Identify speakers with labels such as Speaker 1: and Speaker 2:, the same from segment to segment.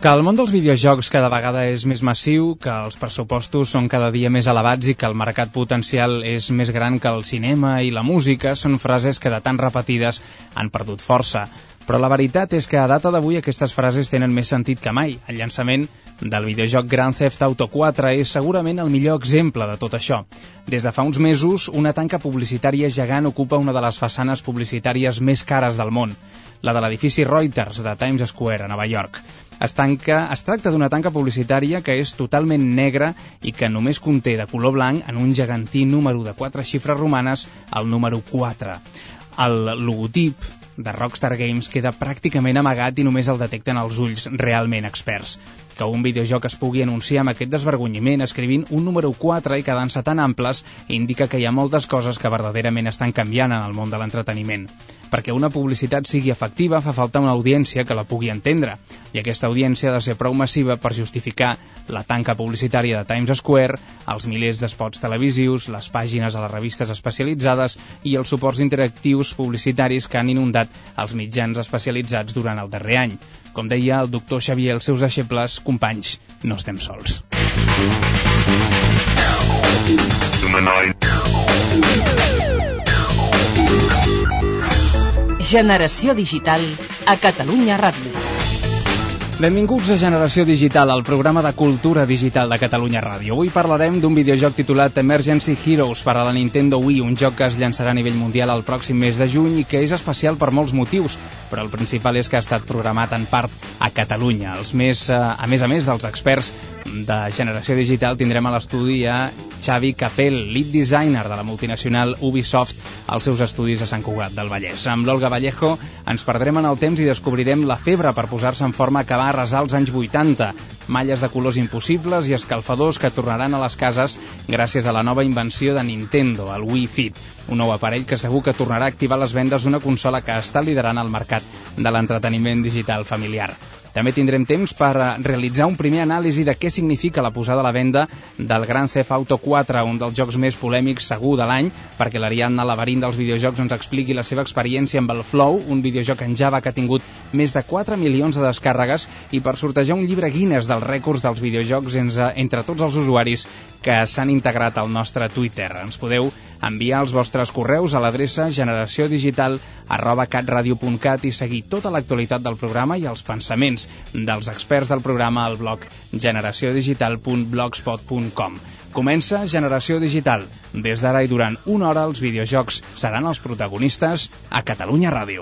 Speaker 1: Que el món dels videojocs cada vegada és més massiu, que els pressupostos són cada dia més elevats i que el mercat potencial és més gran que el cinema i la música són frases que de tan repetides han perdut força. Però la veritat és que a data d'avui aquestes frases tenen més sentit que mai. El llançament del videojoc Grand Theft Auto 4 és segurament el millor exemple de tot això. Des de fa uns mesos, una tanca publicitària gegant ocupa una de les façanes publicitàries més cares del món, la de l'edifici Reuters de Times Square, a Nova York. Es tracta d'una tanca publicitària que és totalment negra i que només conté de color blanc en un gegantí número de 4 xifres romanes, el número 4. El logotip de Rockstar Games queda pràcticament amagat i només el detecten els ulls realment experts. Que un videojoc es pugui anunciar amb aquest desvergonyiment escrivint un número 4 i quedant-se tan amples indica que hi ha moltes coses que verdaderament estan canviant en el món de l'entreteniment. Perquè una publicitat sigui efectiva fa falta una audiència que la pugui entendre, i aquesta audiència ha de ser prou massiva per justificar la tanca publicitària de Times Square, els milers d'espots televisius, les pàgines a les revistes especialitzades i els suports interactius publicitaris que han inundat els mitjans especialitzats durant el darrer any. Com deia el doctor Xavier als seus deixebles, companys, no estem sols.
Speaker 2: Generació Digital a Catalunya Ràdio.
Speaker 1: Benvinguts a Generació Digital, el programa de cultura digital de Catalunya Ràdio. Avui parlarem d'un videojoc titulat Emergency Heroes per a la Nintendo Wii, un joc que es llançarà a nivell mundial el pròxim mes de juny i que és especial per molts motius, però el principal és que ha estat programat en part a Catalunya. A més dels experts de Generació Digital, tindrem a l'estudi a Xavi Capell, lead designer de la multinacional Ubisoft, als seus estudis a Sant Cugat del Vallès. Amb l'Olga Vallejo ens perdrem en el temps i descobrirem la febre per posar-se en forma que va arrasar els anys 80, malles de colors impossibles i escalfadors que tornaran a les cases gràcies a la nova invenció de Nintendo, el Wii Fit, un nou aparell que segur que tornarà a activar les vendes d'una consola que està liderant el mercat de l'entreteniment digital familiar. També tindrem temps per realitzar un primer anàlisi de què significa la posada a la venda del Grand Theft Auto 4, un dels jocs més polèmics segur de l'any, perquè l'Ariadna Laberint dels videojocs ens expliqui la seva experiència amb el Flow, un videojoc en Java que ha tingut més de 4 milions de descàrregues, i per sortejar un llibre Guinness dels rècords dels videojocs entre tots els usuaris que s'han integrat al nostre Twitter. Ens podeu enviar els vostres correus a l'adreça generaciodigital@catradio.cat i seguir tota l'actualitat del programa i els pensaments dels experts del programa al blog generaciodigital.blogspot.com. Comença Generació Digital. Des d'ara i durant una hora els videojocs seran els protagonistes a Catalunya Ràdio.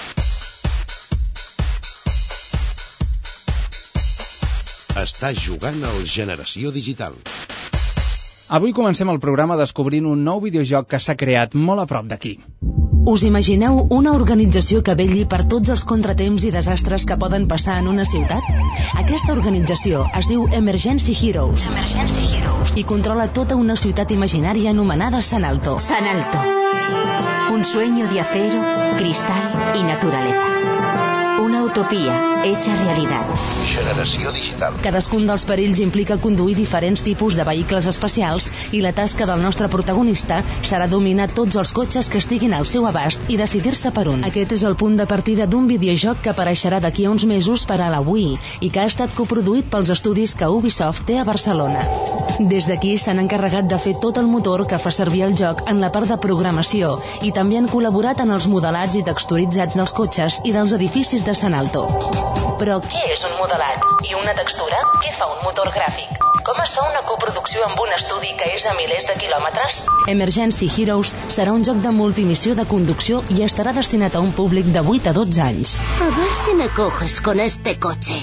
Speaker 3: Estàs jugant al Generació Digital.
Speaker 1: Avui comencem el programa descobrint un nou videojoc que s'ha creat molt a prop d'aquí.
Speaker 4: Us imagineu una organització que vetlli per tots els contratemps i desastres que poden passar en una ciutat? Aquesta organització es diu Emergency Heroes i controla tota una ciutat imaginària anomenada San Alto.
Speaker 5: San Alto. Un sueño de acero, cristal y naturaleza. Una utopía hecha realidad.
Speaker 3: Generació Digital.
Speaker 4: Cadascun dels perills implica conduir diferents tipus de vehicles espacials i la tasca del nostre protagonista serà dominar tots els cotxes que estiguin al seu abast i decidir-se per un. Aquest és el punt de partida d'un videojoc que apareixerà d'aquí a uns mesos per a la Wii i que ha estat coproduït pels estudis que Ubisoft té a Barcelona. Des d'aquí s'han encarregat de fer tot el motor que fa servir el joc en la part de programació i també han col·laborat en els modelats i texturitzats dels cotxes i dels edificis de San Alto. Però què és un modelat? I una textura? Què fa un motor gràfic? Com es fa una coproducció amb un estudi que és a milers de quilòmetres? Emergency Heroes serà un joc de multimissió de conducció i estarà destinat a un públic de 8 a 12 anys.
Speaker 6: A ver si me coges con este coche.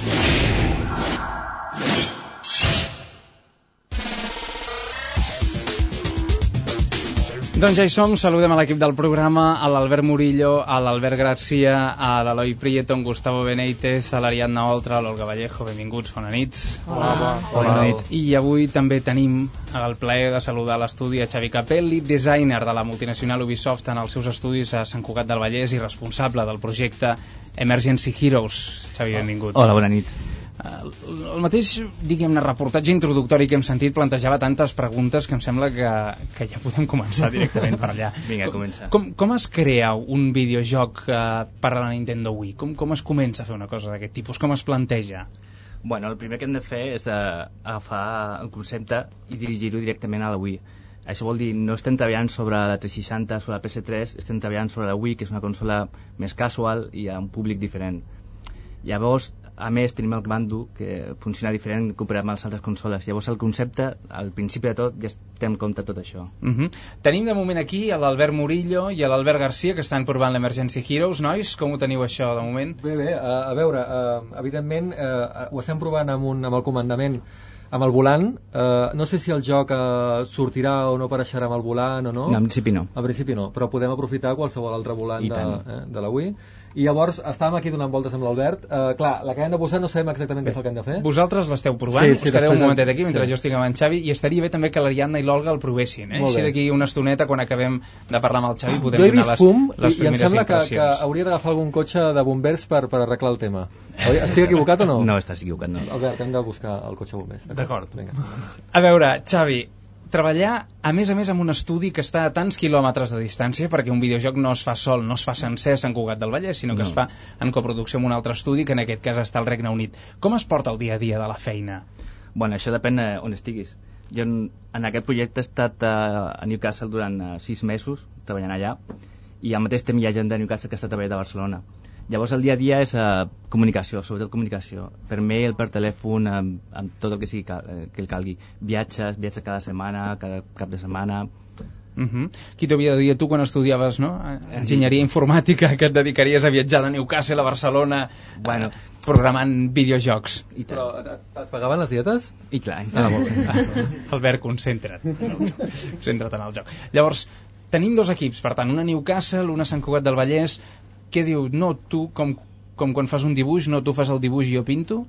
Speaker 1: Doncs ja hi som, saludem a l'equip del programa, a l'Albert Murillo, a l'Albert Garcia, a l'Eloi Prieto, en Gustavo Benítez, a l'Ariadna Oltra, a l'Olga Vallejo, benvinguts, bona nit.
Speaker 7: Hola.
Speaker 1: Bona nit. I avui també tenim el plaer de saludar a l'estudi a Xavi Capell, lead designer de la multinacional Ubisoft en els seus estudis a Sant Cugat del Vallès i responsable del projecte Emergency Heroes. Xavi, benvingut.
Speaker 7: Hola, bona nit.
Speaker 1: El mateix, diguem-ne, reportatge introductori que hem sentit plantejava tantes preguntes que em sembla que ja podem començar directament per allà.
Speaker 7: Vinga, comença.
Speaker 1: Com es crea un videojoc per a la Nintendo Wii? Com es comença a fer una cosa d'aquest tipus? Com es planteja?
Speaker 7: Bueno, el primer que hem de fer és agafar el concepte i dirigir-ho directament a la Wii. Això vol dir, no estem treballant sobre la 360, sobre la PS3, estem treballant sobre la Wii, que és una consola més casual i a un públic diferent. Llavors, a més, tenim el mando, que funciona diferent comparat amb les altres consoles. Llavors, el concepte, al principi de tot, ja estem en compte tot això.
Speaker 1: Tenim de moment aquí l'Albert Murillo i l'Albert Garcia, que estan provant l'Emergency Heroes. Nois, com ho teniu això de moment?
Speaker 8: Bé, a veure, evidentment ho estem provant amb el comandament, amb el volant. No sé si el joc sortirà o no apareixerà amb el volant o no.
Speaker 7: No, en principi no.
Speaker 8: En principi no, però podem aprofitar qualsevol altre volant de la Wii. I llavors estàvem aquí donant voltes amb l'Albert. Clar, la que hem de posar no sabem exactament què és el que hem de fer.
Speaker 1: Vosaltres l'esteu provant, us quedeu un momentet aquí mentre jo estic amb en Xavi, i estaria bé també que l'Ariadna i l'Olga el provessin, Així d'aquí una estoneta, quan acabem de parlar amb el Xavi, podem donar les primeres impressions.
Speaker 8: I em sembla que hauria d'agafar algun cotxe de bombers per arreglar el tema. Estic equivocat o no?
Speaker 7: No, estàs equivocat, no.
Speaker 8: Albert, hem de buscar el cotxe bombers.
Speaker 1: D'acord. A veure, Xavi, treballar a més amb un estudi que està a tants quilòmetres de distància, perquè un videojoc no es fa sol, no es fa sencer a Sant Cugat del Vallès, sinó que es fa en coproducció amb un altre estudi, que en aquest cas està al Regne Unit. Com es porta el dia a dia de la feina?
Speaker 7: Bueno, això depèn on estiguis. Jo en aquest projecte he estat a Newcastle durant 6 mesos treballant allà, i al mateix temps hi ha gent de Newcastle que està treballant a Barcelona. Llavors el dia a dia és comunicació, sobretot comunicació, per mail, per telèfon, amb tot el que sigui que el calgui. Viatges cada setmana, cada cap de setmana.
Speaker 1: Qui t'ho havia de dir tu quan estudiaves, no? Enginyeria informàtica, que et dedicaries a viatjar de Newcastle a Barcelona, programant videojocs.
Speaker 8: Però et pagaven les dietes?
Speaker 7: I clar.
Speaker 1: Albert, concentra't en el joc. Llavors, tenim 2 equips, per tant, una a Newcastle, una a Sant Cugat del Vallès. Què diu? No, tu, com quan fas un dibuix, no, tu fas el dibuix i jo pinto?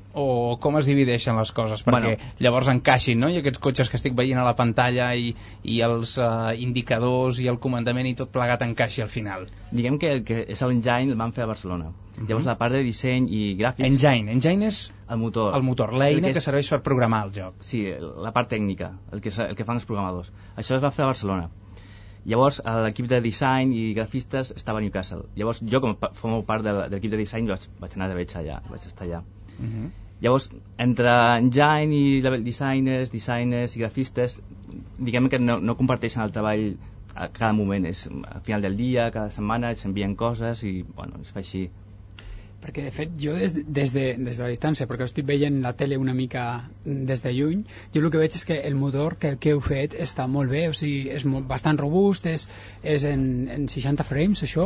Speaker 1: O com es divideixen les coses perquè llavors encaixin, no? I aquests cotxes que estic veient a la pantalla i els indicadors i el comandament i tot plegat encaixi al final.
Speaker 7: Diguem que és l'engine, el van fer a Barcelona. Llavors la part de disseny i gràfics...
Speaker 1: Engine és
Speaker 7: el motor,
Speaker 1: l'eina que serveix per programar el joc.
Speaker 7: Sí, la part tècnica, el que fan els programadors. Això es va fer a Barcelona. Llavors l'equip de disseny i grafistes estava a Newcastle. Llavors jo, com formo part de l'equip de disseny, vaig anar vaig estar allà. Llavors entre engine i designers i grafistes, diguem que no comparteixen el treball a cada moment, és al final del dia, cada setmana s'envien coses i bueno, es fa així.
Speaker 9: Perquè de fet jo des de la distància, perquè estic veient la tele una mica des de lluny, jo el que veig és que el motor que heu fet està molt bé, o sigui, és bastant robust, és en 60 frames, això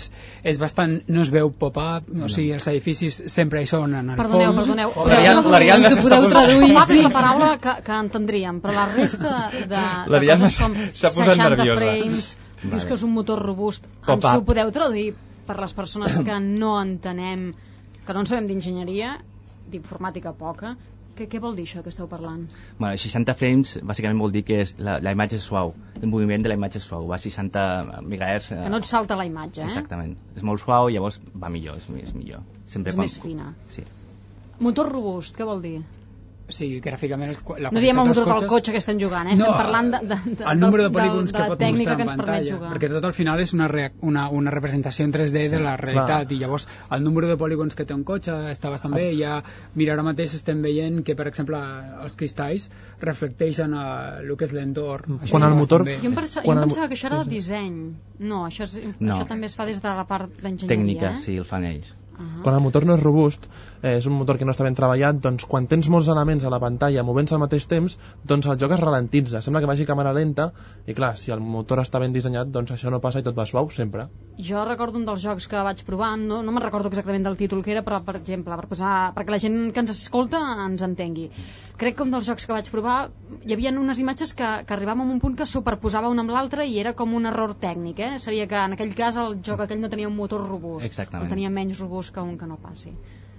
Speaker 9: és bastant, no es veu pop-up, o sigui, els edificis sempre hi són en el fons.
Speaker 10: Perdoneu,
Speaker 1: l'Ariadna s'està
Speaker 10: posant... Pop-up és la paraula que entendríem, però la resta de coses com 60 frames, dius que és un motor robust, ens ho podeu traduir per les persones que no entenem, que no en sabem d'enginyeria, d'informàtica poca, què vol dir això que esteu parlant?
Speaker 7: Bueno, 60 frames bàsicament vol dir que la imatge és suau, el moviment de la imatge és suau, va a 60 MHz.
Speaker 10: Que no et salta la imatge,
Speaker 7: Exactament, és molt suau i llavors va millor, és millor.
Speaker 10: És més fina.
Speaker 7: Sí.
Speaker 10: Motor robust, què vol dir?
Speaker 9: Sí, gràficament
Speaker 10: no diem el motor del cotxe que estem jugant, estem parlant
Speaker 9: el número de polígons que pot
Speaker 10: tècnica que
Speaker 9: ens
Speaker 10: permet jugar,
Speaker 9: perquè tot al final és una representació en 3D de la realitat, i llavors el número de polígons que té un cotxe està bastant bé. Mira, ara mateix estem veient que per exemple els cristalls reflecteixen el que és l'entorn.
Speaker 10: Quan el motor... Jo em pensava que això era de disseny. No, això també es fa des de la part d'enginyeria.
Speaker 7: Tècnica, sí, el fan ells.
Speaker 11: Quan el motor no és robust, és un motor que no està ben treballat, doncs quan tens molts elements a la pantalla movent-se al mateix temps, doncs el joc es ralentitza, sembla que vagi a càmera lenta, i clar, si el motor està ben dissenyat, doncs això no passa i tot va suau sempre.
Speaker 10: Jo recordo un dels jocs que vaig provar, no me'n recordo exactament del títol que era, però per exemple, perquè la gent que ens escolta ens entengui. Crec que un dels jocs que vaig provar hi havia unes imatges que arribàvem a un punt que superposava una amb l'altra i era com un error tècnic, seria que en aquell cas el joc aquell no tenia un motor robust.
Speaker 7: Exactament.
Speaker 10: El tenia menys robust que un que no passi.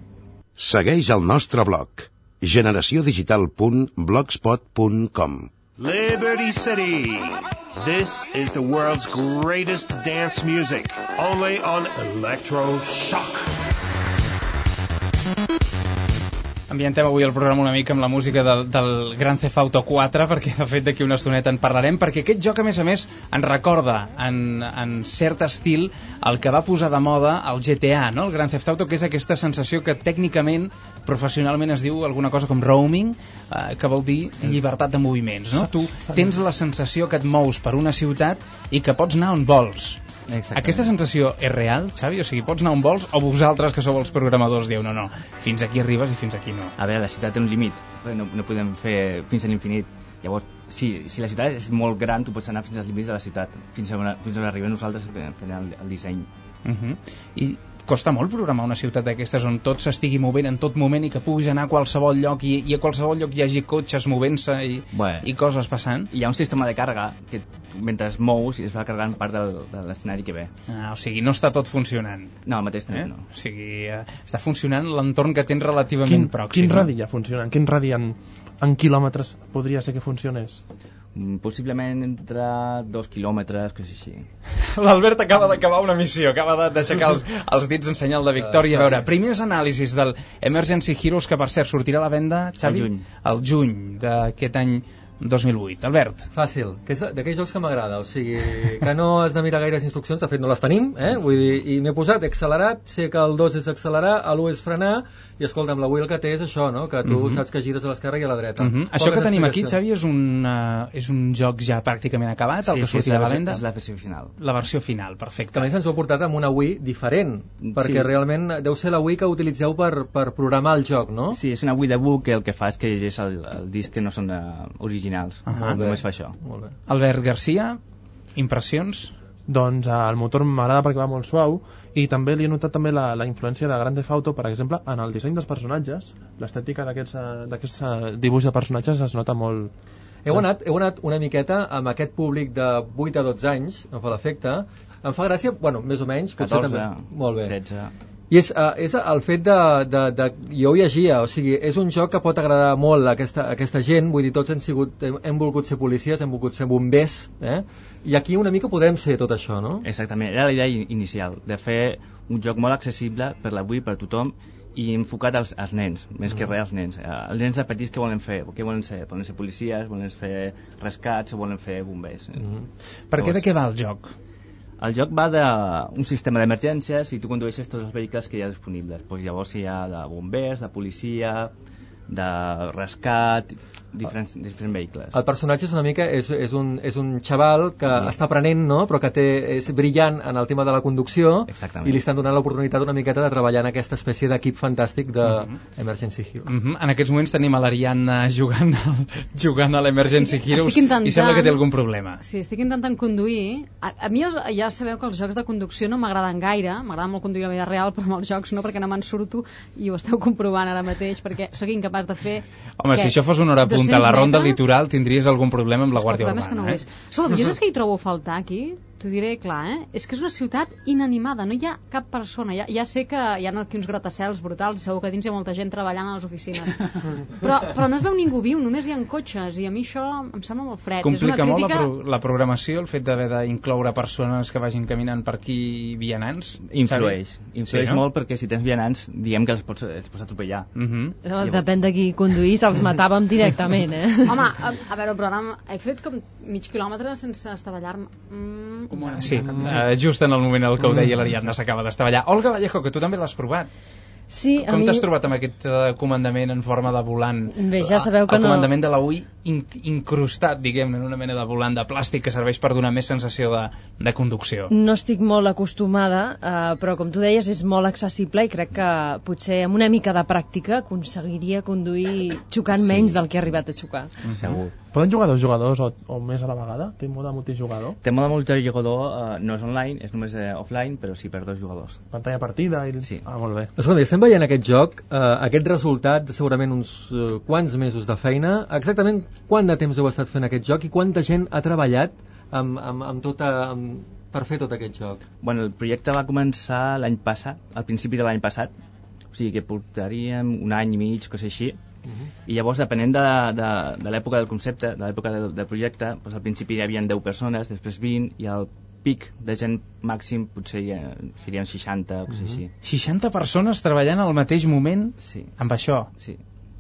Speaker 3: Segueix el nostre blog generatiodigital.blogspot.com.
Speaker 12: Liberty City. This is the world's greatest dance music, only on Electroshock.
Speaker 1: Ambientem avui el programa una mica amb la música del Grand Theft Auto 4, perquè de fet d'aquí una estoneta en parlarem, perquè aquest joc a més ens recorda en cert estil el que va posar de moda el GTA, no? El Grand Theft Auto, que és aquesta sensació que tècnicament, professionalment es diu alguna cosa com roaming, que vol dir llibertat de moviments, no? Tu tens la sensació que et mous per una ciutat i que pots anar on vols. Exactament. Aquesta sensació és real, Xavi? O sigui, pots anar on vols, o vosaltres que sou els programadors dieu no, fins aquí arribes i fins aquí no?
Speaker 7: A veure, la ciutat té un límit, no podem fer fins a l'infinit. Llavors, si la ciutat és molt gran, tu pots anar fins als límits de la ciutat, fins on arribem nosaltres fent el disseny.
Speaker 1: I costa molt programar una ciutat d'aquestes on tot s'estigui movent en tot moment i que puguis anar a qualsevol lloc i a qualsevol lloc hi hagi cotxes movent-se i coses passant.
Speaker 7: Hi ha un sistema de càrrega que mentre es mous es va carregant part de l'escenari que ve.
Speaker 1: O sigui, no està tot funcionant.
Speaker 7: No, al mateix temps no.
Speaker 1: O sigui, està funcionant l'entorn que tens relativament pròxim.
Speaker 11: Quin radi ja funciona? Quin radi en quilòmetres podria ser que funcionés?
Speaker 7: Possiblement entre 2 quilòmetres, que és així.
Speaker 1: L'Albert acaba d'acabar una missió, acaba d'aixecar els dits en senyal de victòria. A veure, primers anàlisis del Emergency Heroes, que per cert sortirà a la venda, Xavi? Al juny d'aquest any 2008. Albert?
Speaker 8: Fàcil, que és d'aquells jocs que m'agrada, o sigui, que no has de mirar gaires instruccions, de fet no les tenim, vull dir, i m'he posat accelerat, sé que el 2 és accelerar, l'1 és frenar, i escolta, amb la wheel que té és això, no? Que tu saps que gires a l'esquerra i a la dreta.
Speaker 1: Això que tenim aquí, Xavi, és un joc ja pràcticament acabat, el que sortirà a la venda?
Speaker 7: Sí, és la versió final.
Speaker 1: La versió final, perfecte.
Speaker 8: Que a més ens ho ha portat amb una Wii diferent, perquè realment deu ser la Wii que utilitzeu per programar el joc, no?
Speaker 7: Sí, és una Wii debug que el que fa és que llegeix el disc que no són originals. Només fa això.
Speaker 8: Molt bé.
Speaker 1: Albert Garcia, impressions?
Speaker 11: Doncs el motor m'agrada perquè va molt suau i també li he notat també la influència de Grand Theft Auto, per exemple, en el disseny dels personatges. L'estètica d'aquests dibuix de personatges es nota molt.
Speaker 8: Heu anat una miqueta amb aquest públic de 8 a 12 anys, em fa l'efecte. Em fa gràcia, bueno, més o menys,
Speaker 7: 14,
Speaker 8: també. Molt bé.
Speaker 7: 16.
Speaker 8: I és el fet de jo ho llegia, o sigui, és un joc que pot agradar molt a aquesta gent, vull dir, tots hem volgut ser policies, hem volgut ser bombers, i aquí una mica podem ser tot això, no?
Speaker 7: Exactament, era la idea inicial, de fer un joc molt accessible per l'avui, per tothom, i enfocat als nens, més que res als nens. Els nens de petits què volen fer? Què volen ser? Volen ser policies, volen fer rescats o volen fer bombers?
Speaker 1: Per què de què va el joc?
Speaker 7: El joc va d'un sistema d'emergències i tu condueixes tots els vehicles que hi ha disponibles. Pues llavors hi ha de bombers, de policia, de rescat, diferents vehicles.
Speaker 8: El personatge és una mica és un xaval que està aprenent, no? Però que és brillant en el tema de la conducció.
Speaker 7: Exactament.
Speaker 8: I li estan donant l'oportunitat una miqueta de treballar en aquesta espècie d'equip fantàstic d'Emergency Heroes.
Speaker 1: En aquests moments tenim a l'Ariadna jugant a l'Emergency Heroes i sembla que té algun problema.
Speaker 10: Sí, estic intentant conduir. A mi ja sabeu que els jocs de conducció no m'agraden gaire, m'agrada molt conduir a la vida real, però amb els jocs no, perquè no me'n surto, i ho esteu comprovant ara mateix, perquè sóc incapaç de fer...
Speaker 1: Home, si això fos una hora punta a la ronda litoral tindries algun problema amb la Guàrdia Urbana.
Speaker 10: Que no escolta, jo saps què hi trobo a faltar aquí? T'ho diré clar, és que és una ciutat inanimada, no hi ha cap persona. Ja sé que hi ha aquí uns gratacels brutals, segur que dins hi ha molta gent treballant a les oficines, però no es veu ningú viu, només hi ha cotxes, i a mi això em sembla molt fred.
Speaker 1: Complica molt la programació, el fet d'haver d'incloure persones que vagin caminant per aquí, vianants?
Speaker 7: Influeix molt, perquè si tens vianants diem que els pots atropellar.
Speaker 13: Depèn de qui conduís, els matàvem directament,
Speaker 10: Home, a veure, però ara he fet com mig quilòmetre sense estavellar-me.
Speaker 1: Sí, just en el moment en què ho deia l'Ariadna s'acaba d'estavellar. Olga Vallejo, que tu també l'has provat.
Speaker 13: Sí,
Speaker 1: com t'has trobat amb aquest comandament en forma de volant?
Speaker 13: Bé, ja sabeu que
Speaker 1: el comandament de la UI incrustat, diguem-ne, en una mena de volant de plàstic que serveix per donar més sensació de conducció.
Speaker 13: No estic molt acostumada, però com tu deies és molt accessible i crec que potser amb una mica de pràctica aconseguiria conduir xocant menys del que he arribat a xocar.
Speaker 7: Segur.
Speaker 11: Poden jugar dos jugadors o més a la vegada? Té mode multijugador?
Speaker 7: Té mode multijugador, no és online, és només offline, però sí per 2 jugadors.
Speaker 11: Pantalla partida?
Speaker 7: Sí.
Speaker 11: Molt bé.
Speaker 8: Escolta, estem veient aquest joc, aquest resultat de segurament uns quants mesos de feina. Exactament quant de temps heu estat fent aquest joc i quanta gent ha treballat per fer tot aquest joc?
Speaker 7: Bueno, el projecte va començar l'any passat, al principi de l'any passat, o sigui que portaríem un any i mig, cosa així. I llavors, depenent de l'època del concepte, de l'època del projecte, doncs al principi hi havia 10 persones, després 20, i al pic de gent màxim potser serien 60 o coses així.
Speaker 1: 60 persones treballant al mateix moment amb això?
Speaker 7: Sí.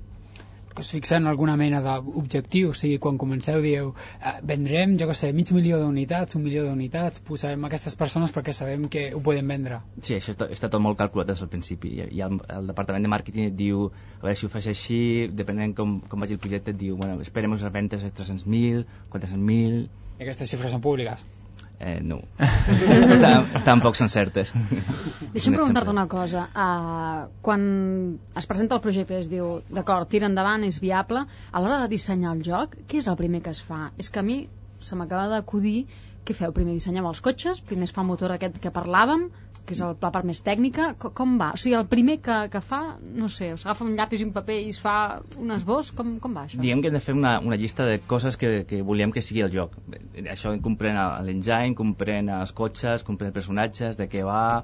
Speaker 9: que us fixeu en alguna mena d'objectiu, o sigui, quan comenceu dieu vendrem, jo què sé, 500.000 d'unitats, 1.000.000 d'unitats, posarem aquestes persones perquè sabem que ho podem vendre.
Speaker 7: Sí, això està tot molt calculat des del principi, i el departament de màrqueting et diu, a veure si ho fas així, depenent com vagi el projecte, et diu, bueno, esperem les ventes de 300.000, 400.000...
Speaker 9: I aquestes xifres són públiques?
Speaker 7: No. Tampoc són certes.
Speaker 10: Deixa'm preguntar-te una cosa. Quan es presenta el projecte i es diu, d'acord, tira endavant, és viable, a l'hora de dissenyar el joc, què és el primer que es fa? És que a mi se m'acaba d'acudir, què feu? Primer dissenyeu els cotxes, primer es fa el motor aquest que parlàvem, que és la part més tècnica, com va? O sigui, el primer que fa, no sé, s'agafa un llapis i un paper i es fa un esbós, com va això?
Speaker 7: Diguem que hem de fer una llista de coses que volíem que sigui el joc. Això comprèn l'engine, comprèn els cotxes, comprèn els personatges, de què va...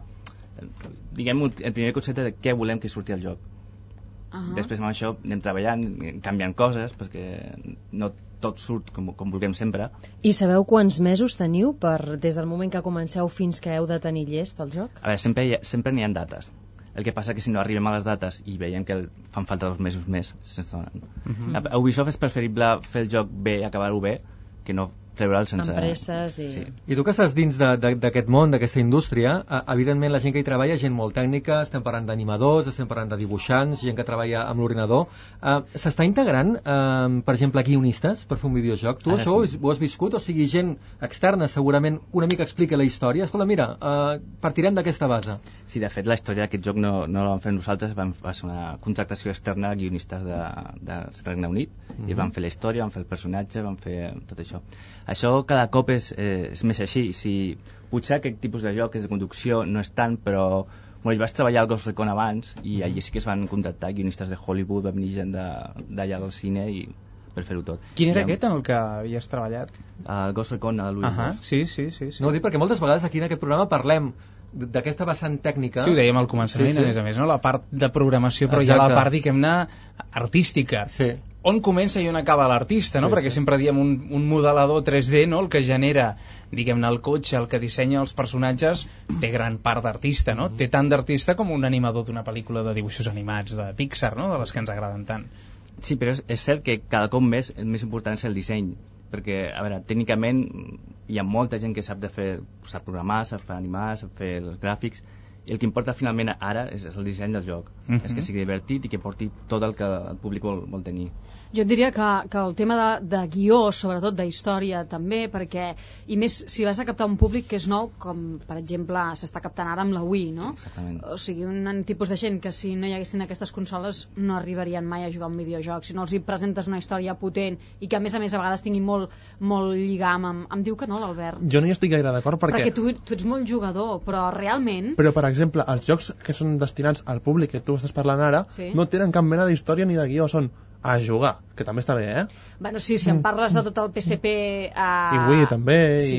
Speaker 7: Diguem el primer concepte de què volem que surti el joc. Després amb això anem treballant, canviant coses, perquè no tot surt com vulguem sempre.
Speaker 13: I sabeu quants mesos teniu des del moment que comenceu fins que heu de tenir llest el joc?
Speaker 7: A veure, sempre n'hi ha dates. El que passa que si no arribem a les dates i veiem que fan falta 2 mesos més, se'ns donen. A Ubisoft és preferible fer el joc bé, acabar-ho bé, que no treure'l sense...
Speaker 13: Empreses i...
Speaker 7: Sí.
Speaker 8: I tu que estàs dins d'aquest món, d'aquesta indústria, evidentment la gent que hi treballa és gent molt tècnica, estem parlant d'animadors, estem parlant de dibuixants, gent que treballa amb l'ordinador. S'està integrant, per exemple, guionistes per fer un videojoc? Tu això sí. Ho has viscut? O sigui, gent externa segurament una mica explica la història. Escolta, mira, partirem d'aquesta base.
Speaker 7: Sí, de fet, la història d'aquest joc no la vam fer nosaltres, va ser una contractació externa a guionistes del Regne Unit, i van fer la història, van fer el personatge, van fer tot això. Això cada cop és més així. Potser aquest tipus de joc de conducció no és tant, però jo vaig treballar al Ghost Recon abans i allí sí que es van contractar guionistes de Hollywood, va venir gent d'allà del cine i per fer-ho tot.
Speaker 1: Quin era aquest en el que havies treballat?
Speaker 7: El Ghost Recon a Louis Vuitton.
Speaker 1: Sí.
Speaker 8: No ho dic perquè moltes vegades aquí en aquest programa parlem d'aquesta vessant tècnica.
Speaker 1: Sí, ho dèiem al començament, a més, no? La part de programació, però ja la part, diguem-ne, artística.
Speaker 8: Sí.
Speaker 1: On comença i on acaba l'artista, no? Perquè sempre diem un modelador 3D, no? El que genera, diguem-ne, el cotxe, el que dissenya els personatges, té gran part d'artista, no? Té tant d'artista com un animador d'una pel·lícula de dibuixos animats de Pixar, no? De les que ens agraden tant.
Speaker 7: Sí, però és cert que cada cop més el més important és el disseny, perquè, a veure, tècnicament hi ha molta gent que sap programar, sap fer animar, sap fer els gràfics, i el que importa finalment ara és el disseny del joc, és que sigui divertit i que porti tot el que el públic vol tenir.
Speaker 10: Jo et diria que el tema de guió, sobretot d'història també, perquè, i més si vas a captar un públic que és nou, com per exemple s'està captant ara amb la Wii, no?
Speaker 7: Exactament.
Speaker 10: O sigui, un tipus de gent que si no hi haguessin aquestes consoles no arribarien mai a jugar un videojoc. Si no els hi presentes una història potent i que a més a vegades tingui molt lligam em diu que no, l'Albert.
Speaker 11: Jo no hi estic gaire d'acord perquè
Speaker 10: tu ets molt jugador, però realment...
Speaker 11: Però, per exemple, els jocs que són destinats al públic que tu estàs parlant ara no tenen cap mena d'història ni de guió, són a jugar, que també està bé,
Speaker 10: Bueno, sí, si em parles de tot el PSP...
Speaker 11: I Wii també.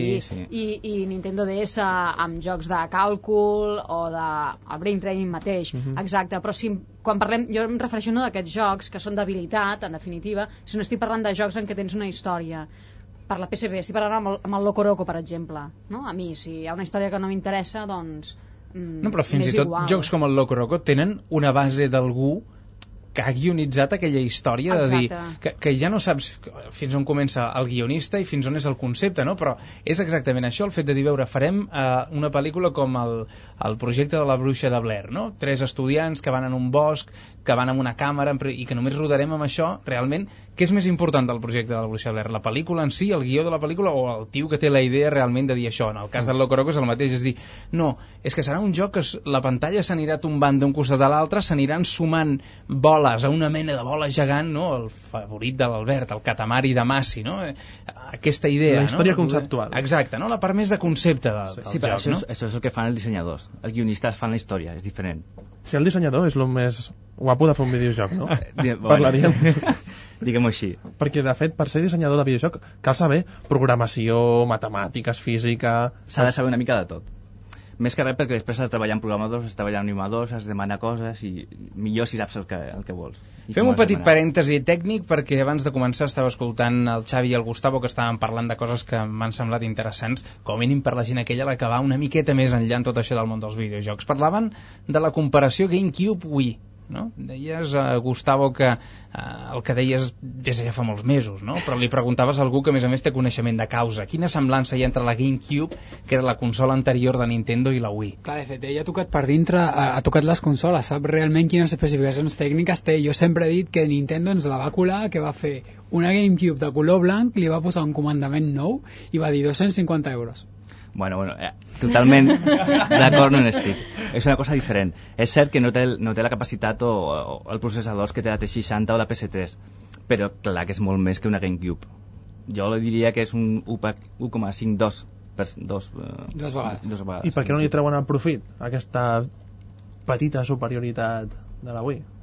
Speaker 10: I Nintendo DS amb jocs de càlcul o el Brain Training mateix, exacte, però quan parlem, jo em refereixo no d'aquests jocs que són d'habilitat, en definitiva, sinó estic parlant de jocs en què tens una història. Per la PSP, estic parlant amb el Loco Roco, per exemple, no? A mi, si hi ha una història que no m'interessa, doncs...
Speaker 1: No, però fins i tot jocs com el Loco Roco tenen una base d'algú que ha guionitzat aquella història.
Speaker 10: Exacte.
Speaker 1: De dir que ja no saps fins on comença el guionista i fins on és el concepte, no? Però és exactament això, el fet de dir, veure, farem una pel·lícula com el projecte de la bruixa de Blair, no? 3 estudiants que van en un bosc, que van amb una càmera i que només rodarem amb això. Realment, què és més important del projecte de la bruixa de Blair? La pel·lícula en si, el guió de la pel·lícula, o el tio que té la idea realment de dir això? En el cas del Loco Roco és el mateix, és dir, no, és que serà un joc que la pantalla s'anirà tombant d'un costat a l'altre, s'aniran sumant boles a una mena de bola gegant, no? El favorit de l'Albert, el Katamari Damacy, no? Aquesta idea,
Speaker 11: la història
Speaker 1: no?
Speaker 11: Conceptual.
Speaker 1: Exacte, no? La part més de concepte del
Speaker 7: sí, però
Speaker 1: joc,
Speaker 7: això és el que fan els dissenyadors. Els guionistes fan la història, és diferent.
Speaker 11: Si el dissenyador és el més guapo de fer un videojoc, no? Parlaríem.
Speaker 7: Diguem-ho així.
Speaker 11: Perquè, de fet, per ser dissenyador de videojoc cal saber programació, matemàtiques, física...
Speaker 7: S'ha de saber una mica de tot. Més que res perquè després has de treballar amb programadors, has de treballar amb animadors, has de demanar coses i millor si saps el que vols.
Speaker 1: Fem un petit parèntesi tècnic perquè abans de començar estava escoltant el Xavi i el Gustavo que estaven parlant de coses que m'han semblat interessants, com a mínim per la gent aquella que va una miqueta més enllà en tot això del món dels videojocs. Parlaven de la comparació GameCube-Wii. no? Deies, Gustavo, que el que deies des de ja fa molts mesos, no? Però li preguntaves a algú que a més té coneixement de causa. Quina semblança hi ha entre la GameCube, que era la consola anterior de Nintendo, i la Wii?
Speaker 9: Clar, de fet, ella ha tocat per dintre, ha tocat les consoles, sap realment quines especificacions tècniques té. Jo sempre he dit que Nintendo ens la va colar, que va fer una GameCube de color blanc, li va posar un comandament nou i va dir 250 euros.
Speaker 7: Bueno, totalment d'acord no n'estic. És una cosa diferent. És cert que no té la capacitat o el processador que té la T60 o la PS3, però clar que és molt més que una GameCube. Jo diria que és un 1,52 per dos vegades.
Speaker 11: I per què no li treuen el profit, aquesta petita superioritat de la Wii?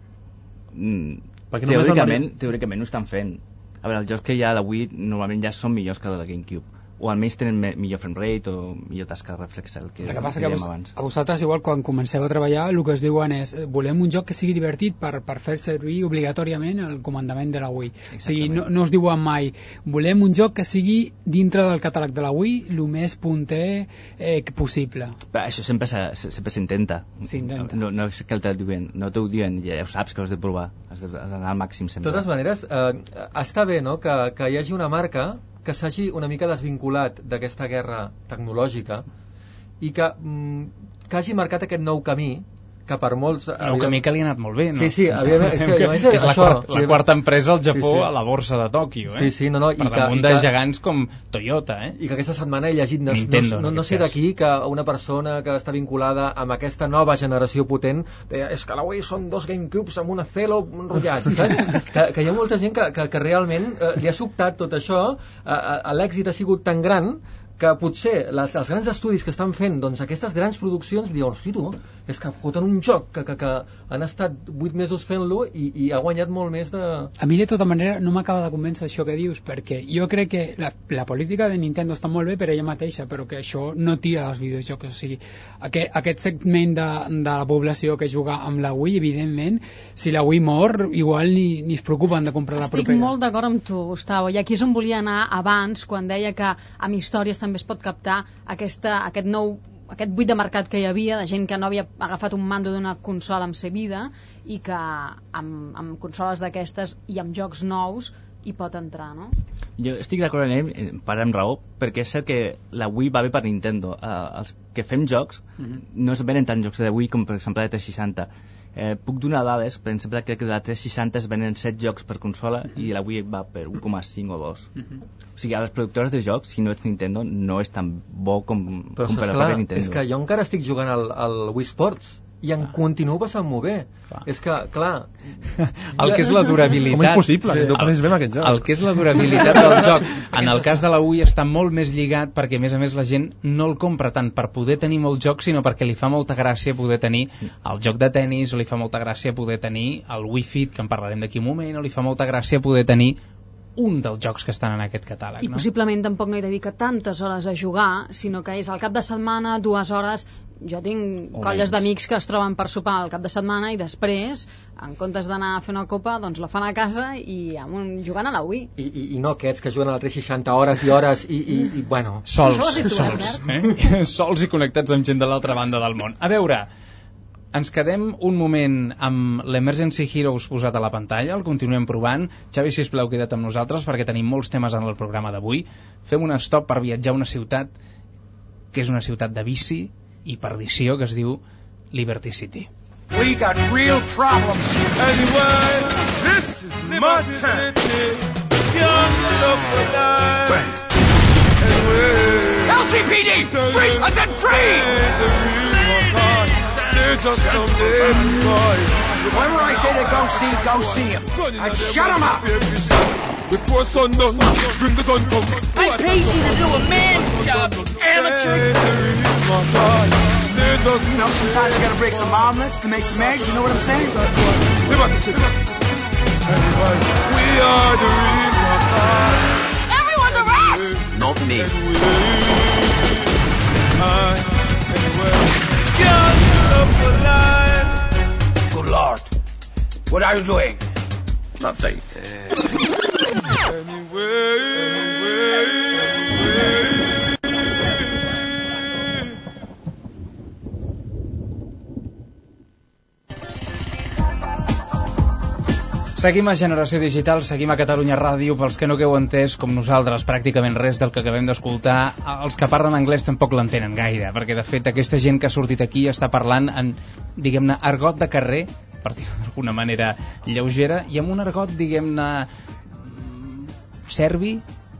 Speaker 7: Teòricament ho estan fent. A veure, els jocs que hi ha a la Wii normalment ja són millors que els de la GameCube, o almenys tenen millor frame rate o millor tasca de reflex, el que
Speaker 9: passa que a vosaltres, igual, quan comenceu a treballar, el que us diuen és volem un joc que sigui divertit per fer servir obligatòriament el comandament de la Wii. O sigui, no us diuen mai volem un joc que sigui dintre del catàleg de la Wii el més punter possible.
Speaker 7: Però això sempre s'intenta. No és que no t'ho diuen, ja ho saps que ho has de provar, has d'anar al màxim sempre.
Speaker 8: De totes maneres, està bé, no?, que hi hagi una marca que s'hagi una mica desvinculat d'aquesta guerra tecnològica i que hagi marcat aquest nou camí que per molts...
Speaker 1: Un camí que li ha anat molt bé, no?
Speaker 8: Sí, és
Speaker 1: la quarta empresa al Japó a la borsa de Tòquio,
Speaker 8: per
Speaker 1: damunt de gegants com Toyota,
Speaker 8: I que aquesta setmana he llegit, no sé d'aquí, que una persona que està vinculada amb aquesta nova generació potent deia, és que la Wii són 2 GameCubes amb una Celo enrotllat, que hi ha molta gent que realment li ha sobtat tot això, l'èxit ha sigut tan gran que potser els grans estudis que estan fent aquestes grans produccions diuen, hosti tu, és que foten un joc que han estat 8 mesos fent-lo i ha guanyat molt més de...
Speaker 9: A mi de tota manera no m'acaba de convèncer això que dius, perquè jo crec que la política de Nintendo està molt bé per ella mateixa, però que això no tira dels videojocs, o sigui, aquest segment de la població que juga amb la Wii, evidentment, si la Wii mor, igual ni es preocupen de comprar la propera.
Speaker 10: Estic molt d'acord amb tu, Gustavo, i aquí és on volia anar abans, quan deia que amb històries també es pot captar aquest buit de mercat que hi havia, de gent que no havia agafat un mando d'una consola amb sa vida i que amb consoles d'aquestes i amb jocs nous hi pot entrar, no?
Speaker 7: Jo estic d'acord amb ell, amb raó, perquè és cert que la Wii va bé per Nintendo. Els que fem jocs no es venen tant jocs de Wii com per exemple de 360. Puc donar dades, per exemple, crec que de la 360 es venen 7 jocs per consola i la Wii va per 1,5 o 2. O sigui, a les productores de jocs, si no ets Nintendo, no és tan bo com per la pròpia Nintendo.
Speaker 8: És que jo encara estic jugant al Wii Sports i em continuo passant molt bé. És que, clar...
Speaker 1: El que és la durabilitat...
Speaker 11: Com és possible que tu passis bé amb aquest joc?
Speaker 1: El que és la durabilitat del joc. En el cas de la Wii està molt més lligat perquè, a més, la gent no el compra tant per poder tenir molt joc, sinó perquè li fa molta gràcia poder tenir el joc de tennis, o li fa molta gràcia poder tenir el Wii Fit, que en parlarem d'aquí un moment, o li fa molta gràcia poder tenir un dels jocs que estan en aquest catàleg.
Speaker 10: I possiblement tampoc no hi dedica tantes hores a jugar, sinó que és al cap de setmana, 2 hores... Jo tinc colles d'amics que es troben per sopar al cap de setmana i després, en comptes d'anar a fer una copa, doncs la fan a casa i jugant a la Wii.
Speaker 8: I no aquests que juguen a la 360 hores i hores i bueno...
Speaker 1: Sols i connectats amb gent de l'altra banda del món. A veure, ens quedem un moment amb l'Emergency Heroes posat a la pantalla, el continuem provant. Xavi, sisplau, queda't amb nosaltres perquè tenim molts temes en el programa d'avui. Fem un stop per viatjar a una ciutat que és una ciutat de vici i perdició, que es diu Liberty City.
Speaker 14: We got real problems. Anyway, this is Montana. LCPD! Free! I said free! Whoever I say to go see him. And shut him up! Before sundown, bring the gun come.
Speaker 15: I paid you to do a man's job, amateur.
Speaker 14: You know, sometimes you gotta break some omelets to make some eggs, you know what I'm saying? We are the real
Speaker 15: Everyone's a rat!
Speaker 14: Not me. Good Lord. What are you doing? Nothing.
Speaker 1: Seguim a Generació Digital, seguim a Catalunya Ràdio. Pels que no que heu entès, com nosaltres, pràcticament res del que acabem d'escoltar, els que parlen anglès tampoc l'entenen gaire, perquè de fet aquesta gent que ha sortit aquí està parlant en, diguem-ne, argot de carrer, per dir-ho d'alguna manera lleugera, i amb un argot, diguem-ne, serbi,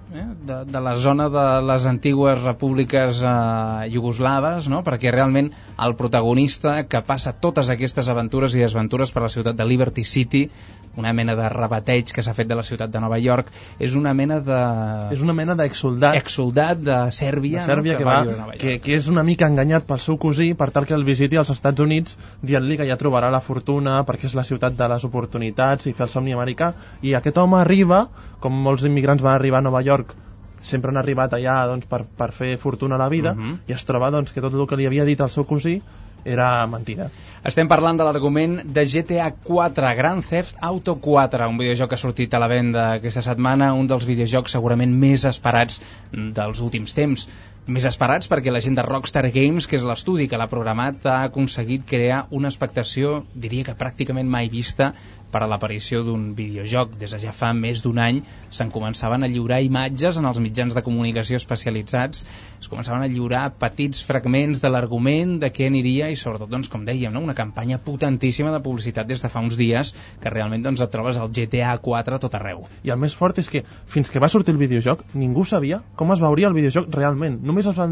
Speaker 1: de la zona de les antigues repúbliques iugoslaves, no? Perquè realment el protagonista que passa totes aquestes aventures i desventures per la ciutat de Liberty City, una mena de rebateig que s'ha fet de la ciutat de Nova York, és una mena
Speaker 11: d'exsoldat
Speaker 1: de Sèrbia,
Speaker 11: no? que és una mica enganyat pel seu cosí per tal que el visiti als Estats Units dient-li que ja trobarà la fortuna perquè és la ciutat de les oportunitats i fer el somni americà, i aquest home arriba, com molts immigrants van arribar a Nova York, sempre han arribat allà doncs, per fer fortuna a la vida, i es troba doncs, que tot el que li havia dit el seu cosí era mentida.
Speaker 1: Estem parlant de l'argument de GTA 4, Grand Theft Auto 4, un videojoc que ha sortit a la venda aquesta setmana, un dels videojocs segurament més esperats dels últims temps. Més esperats perquè la gent de Rockstar Games, que és l'estudi que l'ha programat, ha aconseguit crear una expectació, diria que pràcticament mai vista, per a l'aparició d'un videojoc. Des de ja fa més d'un any se'n començaven a lliurar imatges en els mitjans de comunicació especialitzats, es començaven a lliurar petits fragments de l'argument, de què aniria, i sobretot, doncs, com dèiem, no? Una campanya potentíssima de publicitat des de fa uns dies, que realment doncs, et trobes al GTA 4 a tot arreu.
Speaker 11: I el més fort és que fins que va sortir el videojoc ningú sabia com es veuria el videojoc realment. Només es van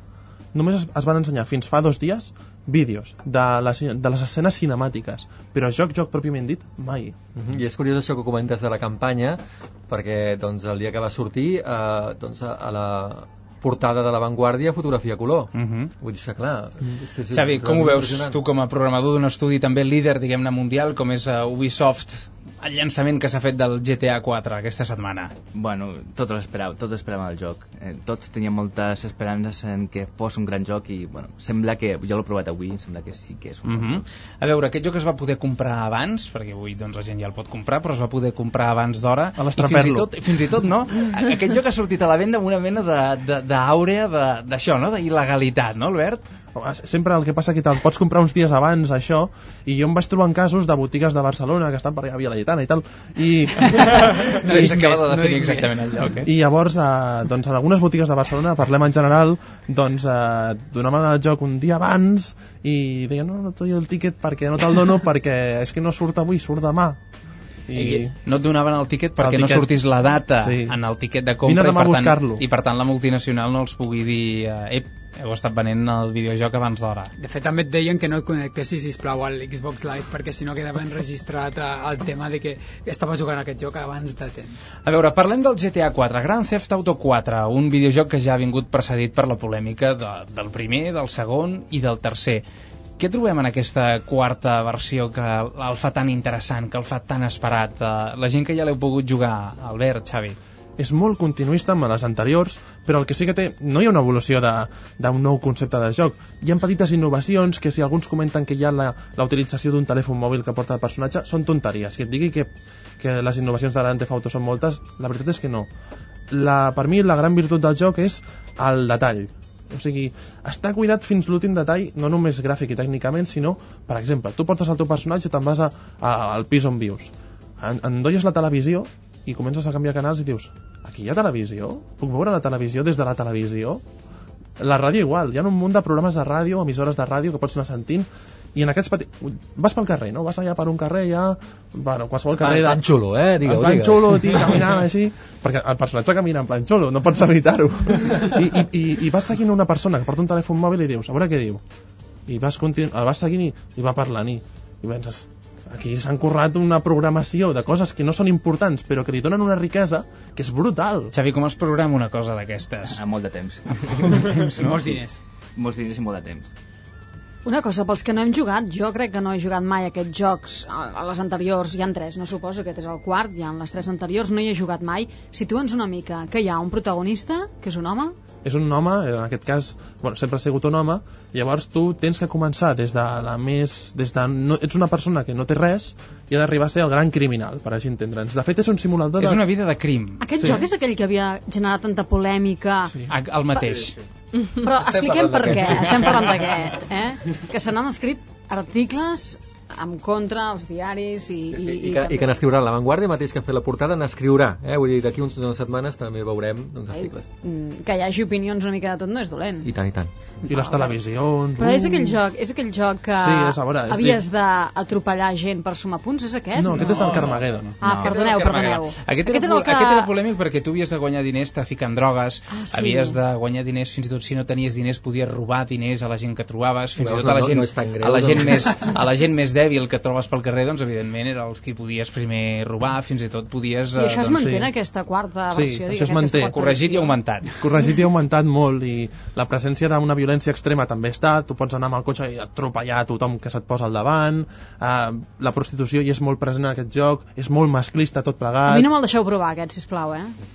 Speaker 11: ensenyar fins fa 2 dies vídeos de les escenes cinemàtiques, però joc pròpiament dit, mai.
Speaker 8: I és curiós això que comentes de la campanya, perquè doncs, el dia que va sortir doncs, a la portada de La Vanguardia fotografia a color. Vull dir que clar...
Speaker 1: Xavi, com ho veus tu com a programador d'un estudi també líder, diguem-ne, mundial, com és Ubisoft, el llançament que s'ha fet del GTA 4 aquesta setmana?
Speaker 7: Bueno, tot esperàvem el joc. Tots teníem moltes esperances en que fos un gran joc i, bueno, sembla que, jo l'he provat avui, sembla que sí que és un bon joc.
Speaker 1: A veure, aquest joc es va poder comprar abans, perquè avui doncs, la gent ja el pot comprar, però es va poder comprar abans d'hora, i fins i tot no, aquest joc ha sortit a la venda amb una mena d'àurea d'això, no? d'il·legalitat, no, Albert?
Speaker 11: Sempre el que passa que te'l pots comprar uns dies abans, això, i jo em vaig trobar en casos de botigues de Barcelona que estan per allà a Via Laietana i tal, i
Speaker 1: s'acaba de definir exactament el lloc,
Speaker 11: i llavors doncs en algunes botigues de Barcelona, parlem en general, doncs donaven el joc un dia abans i deien no et dono el tíquet perquè no te'l dono perquè és que no surt avui, surt demà.
Speaker 1: I no et donaven el tíquet perquè no sortís la data en el tíquet de compra i per tant la multinacional no els pugui dir heu estat venent el videojoc abans d'hora.
Speaker 9: De fet també et deien que no et connectessis sisplau al Xbox Live perquè si no quedava enregistrat el tema de que estava jugant aquest joc abans de temps.
Speaker 1: A veure, parlem del GTA 4, Grand Theft Auto 4, un videojoc que ja ha vingut precedit per la polèmica del primer, del segon i del tercer. Què trobem en aquesta quarta versió que el fa tan interessant, que el fa tan esperat? La gent que ja l'heu pogut jugar, Albert, Xavi.
Speaker 11: És molt continuista amb les anteriors, però el que sí que té, no hi ha una evolució d'un nou concepte de joc. Hi ha petites innovacions que si alguns comenten que hi ha la utilització d'un telèfon mòbil que porta el personatge, són tonteries. Que et digui que les innovacions de Grand Theft Auto són moltes, la veritat és que no. Per mi la gran virtut del joc és el detall. O sigui, està cuidat fins l'últim detall, no només gràfic i tècnicament, sinó, per exemple, tu portes el teu personatge i te'n vas al pis on vius. Endolles la televisió i comences a canviar canals i dius, aquí hi ha televisió? Puc veure la televisió des de la televisió? La ràdio igual, hi ha un munt de programes de ràdio, emissores de ràdio que pots anar sentint, i en aquests vas pel carrer, no? Vas allà per un carrer, ja... Bueno, qualsevol carrer...
Speaker 8: En plan xulo, digueu.
Speaker 11: En plan xulo, caminant així, perquè el personatge camina en plan xulo, no pots evitar-ho. I vas seguint una persona que porta un telèfon mòbil i dius, a veure què diu. I el vas seguint i va parlant, i penses... Aquí s'han currat una programació de coses que no són importants, però que li donen una riquesa que és brutal.
Speaker 1: Xavi, com es programa una cosa d'aquestes?
Speaker 7: Molt de temps.
Speaker 9: Molts diners.
Speaker 7: Molts diners i molt de temps.
Speaker 10: Una cosa, pels que no hem jugat, jo crec que no he jugat mai aquests jocs, a les anteriors hi ha 3, no suposo, aquest és el quart, hi ha les 3 anteriors, no hi he jugat mai. Situa'ns una mica, que hi ha un protagonista, que és un home?
Speaker 11: És un home, en aquest cas, bueno, sempre ha sigut un home, llavors tu tens que començar ets una persona que no té res i ha d'arribar a ser el gran criminal, per així entendre'ns. De fet, és un simulador
Speaker 1: És una vida de crim.
Speaker 10: Aquest joc és aquell que havia generat tanta polèmica...
Speaker 1: Sí. El mateix.
Speaker 10: Però expliquem per què, estem parlant d'aquest, que se n'han escrit articles en contra, els diaris
Speaker 8: i que n'escriurà La Vanguardia mateix que ha fet la portada, n'escriurà, vull dir, d'aquí unes setmanes també veurem articles.
Speaker 10: Que hi hagi opinions una mica de tot no és dolent.
Speaker 8: I tant.
Speaker 11: I les televisions...
Speaker 10: Però és aquell joc que havies d'atropellar gent per sumar punts, és aquest?
Speaker 11: No, aquest és el Carmageddon.
Speaker 10: Perdoneu.
Speaker 1: Aquest era polèmic perquè tu havies de guanyar diners traficant drogues, havies de guanyar diners, fins i tot si no tenies diners podies robar diners a la gent que trobaves, fins i tot a la gent més dèbil que trobes pel carrer, doncs evidentment era els qui podies primer robar, fins i tot podies...
Speaker 10: I això es manté en aquesta quarta versió?
Speaker 11: Sí, això es manté.
Speaker 1: Corregit i augmentat.
Speaker 11: Corregit i augmentat molt, i la presència d'una violència extrema també està, tu pots anar amb el cotxe i atropellar a tothom que se't posa al davant, la prostitució hi és molt present en aquest joc, és molt masclista tot plegat.
Speaker 10: A mi no me'l deixeu provar aquest, sisplau,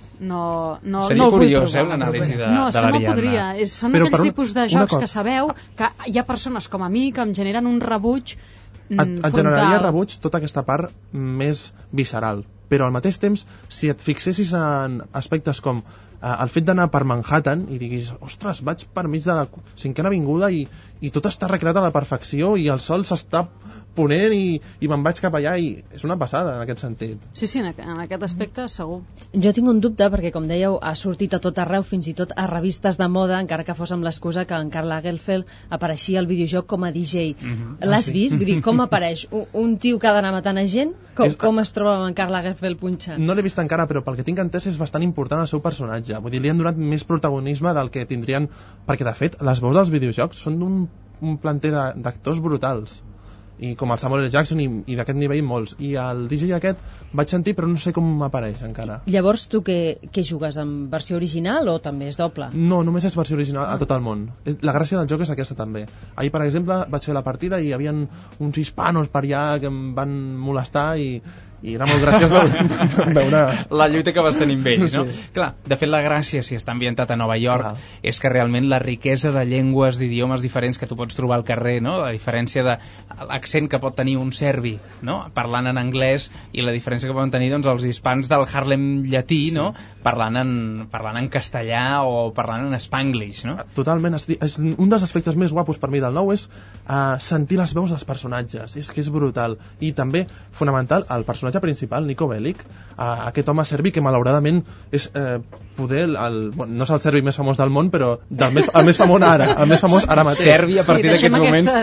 Speaker 1: Seria curiós, l'anàlisi de l'Ariadna.
Speaker 10: No me'l podria, són aquells tipus de jocs que sabeu que hi ha persones com a mi que em generen un rebuig
Speaker 11: et generaria rebuig tota aquesta part més visceral, però al mateix temps, si et fixessis en aspectes com el fet d'anar per Manhattan i diguis, ostres, vaig per mig de la 5ª avinguda i tot està recreat a la perfecció i el sol s'està ponent i me'n vaig cap allà, i és una passada en aquest sentit.
Speaker 10: Sí, en aquest aspecte segur.
Speaker 13: Jo tinc un dubte perquè, com dèieu, ha sortit a tot arreu, fins i tot a revistes de moda, encara que fos amb l'excusa que en Karl Lagerfeld apareixia al videojoc com a DJ. L'has vist? Vull dir, com apareix? Un tio que ha d'anar matant a gent? Com es troba amb en Karl Lagerfeld punxant?
Speaker 11: No l'he vist encara, però pel que tinc entès és bastant important el seu personatge. Vull dir, li han donat més protagonisme del que tindrien, perquè de fet les veus dels videojocs són d'un planter d'actors brutals, i com el Samuel L. Jackson i d'aquest nivell molts, i el DJ aquest vaig sentir però no sé com apareix encara.
Speaker 13: Llavors tu què jugues, en versió original o també és doble?
Speaker 11: No, només és versió original a tot el món. La gràcia del joc és aquesta també. Ahir per exemple vaig fer la partida i hi havia uns hispanos per allà que em van molestar i era molt graciós veure
Speaker 1: la lluita que vas tenir amb ells, no? Sí. Clar, de fet la gràcia, si està ambientat a Nova York, és que realment la riquesa de llengües, d'idiomes diferents que tu pots trobar al carrer, no? La diferència de l'accent que pot tenir un serbi, no? Parlant en anglès, i la diferència que poden tenir doncs els hispans del Harlem llatí, no? Parlant en castellà o parlant en spanglish, no?
Speaker 11: Totalment, és un dels aspectes més guapos per mi del nou és sentir les veus dels personatges, és que és brutal, i també fonamental el personatge principal, Niko Bellic, aquest home serbi que malauradament és poder no és el serbi més famós del món, però el més famós ara mateix.
Speaker 1: Serbi a partir d'aquests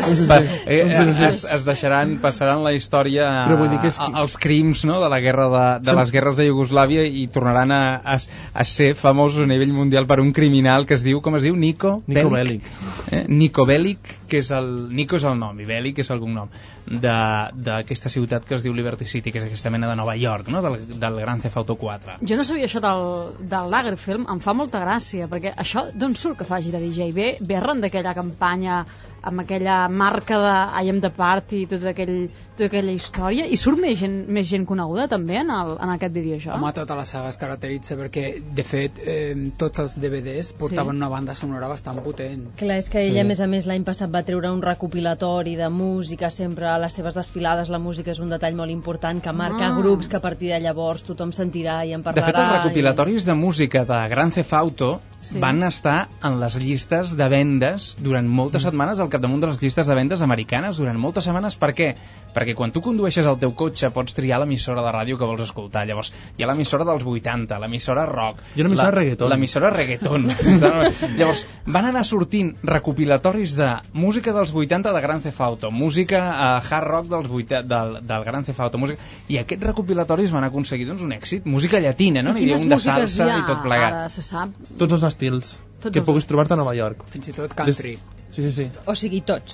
Speaker 1: moments passaran la història als crims, no? De la guerra de les guerres de Iugoslàvia, i tornaran a ser famosos a nivell mundial per un criminal que es diu, com es diu? Niko
Speaker 11: Bellic.
Speaker 1: Niko Bellic, que és Niko és el nom i Bellic és el cognom d'aquesta ciutat que es diu Liberty City, que és aquesta mena de Nova York, no? del Grand Theft Auto 4.
Speaker 10: Jo no sabia això del Lagerfeld, em fa molta gràcia, perquè això d'on surt que faci de DJ? Ve arran d'aquella campanya amb aquella marca de I am the party, tota aquella història, i surt més gent coneguda també en aquest videojoc?
Speaker 9: Home, tota la saga es caracteritza perquè, de fet, tots els DVDs portaven una banda sonora bastant potent.
Speaker 13: Clar, és que ella, a més, l'any passat va treure un recopilatori de música, sempre a les seves desfilades la música és un detall molt important que marca grups que a partir de llavors tothom sentirà i en parlarà.
Speaker 1: De fet, els recopilatoris de música de Grand Theft Auto van estar en les llistes de vendes durant moltes setmanes, al capdamunt de les llistes de vendes americanes durant moltes setmanes. Per què? Perquè quan tu condueixes el teu cotxe pots triar l'emissora de ràdio que vols escoltar. Llavors hi ha l'emissora dels 80, l'emissora rock,
Speaker 11: i una emissora reggaeton.
Speaker 1: L'emissora reggaeton. Llavors van anar sortint recopilatoris de música dels 80 de Grand Theft Auto, música hard rock del Grand Theft Auto, música... i aquests recopilatoris van aconseguir un èxit. Música llatina, no? N'hi havia un de salsa i tot plegat.
Speaker 10: Ara se sap.
Speaker 11: Tots els estils que puguis trobar-te a Nova York.
Speaker 9: Fins i tot country.
Speaker 11: Sí.
Speaker 13: O sigui, tots.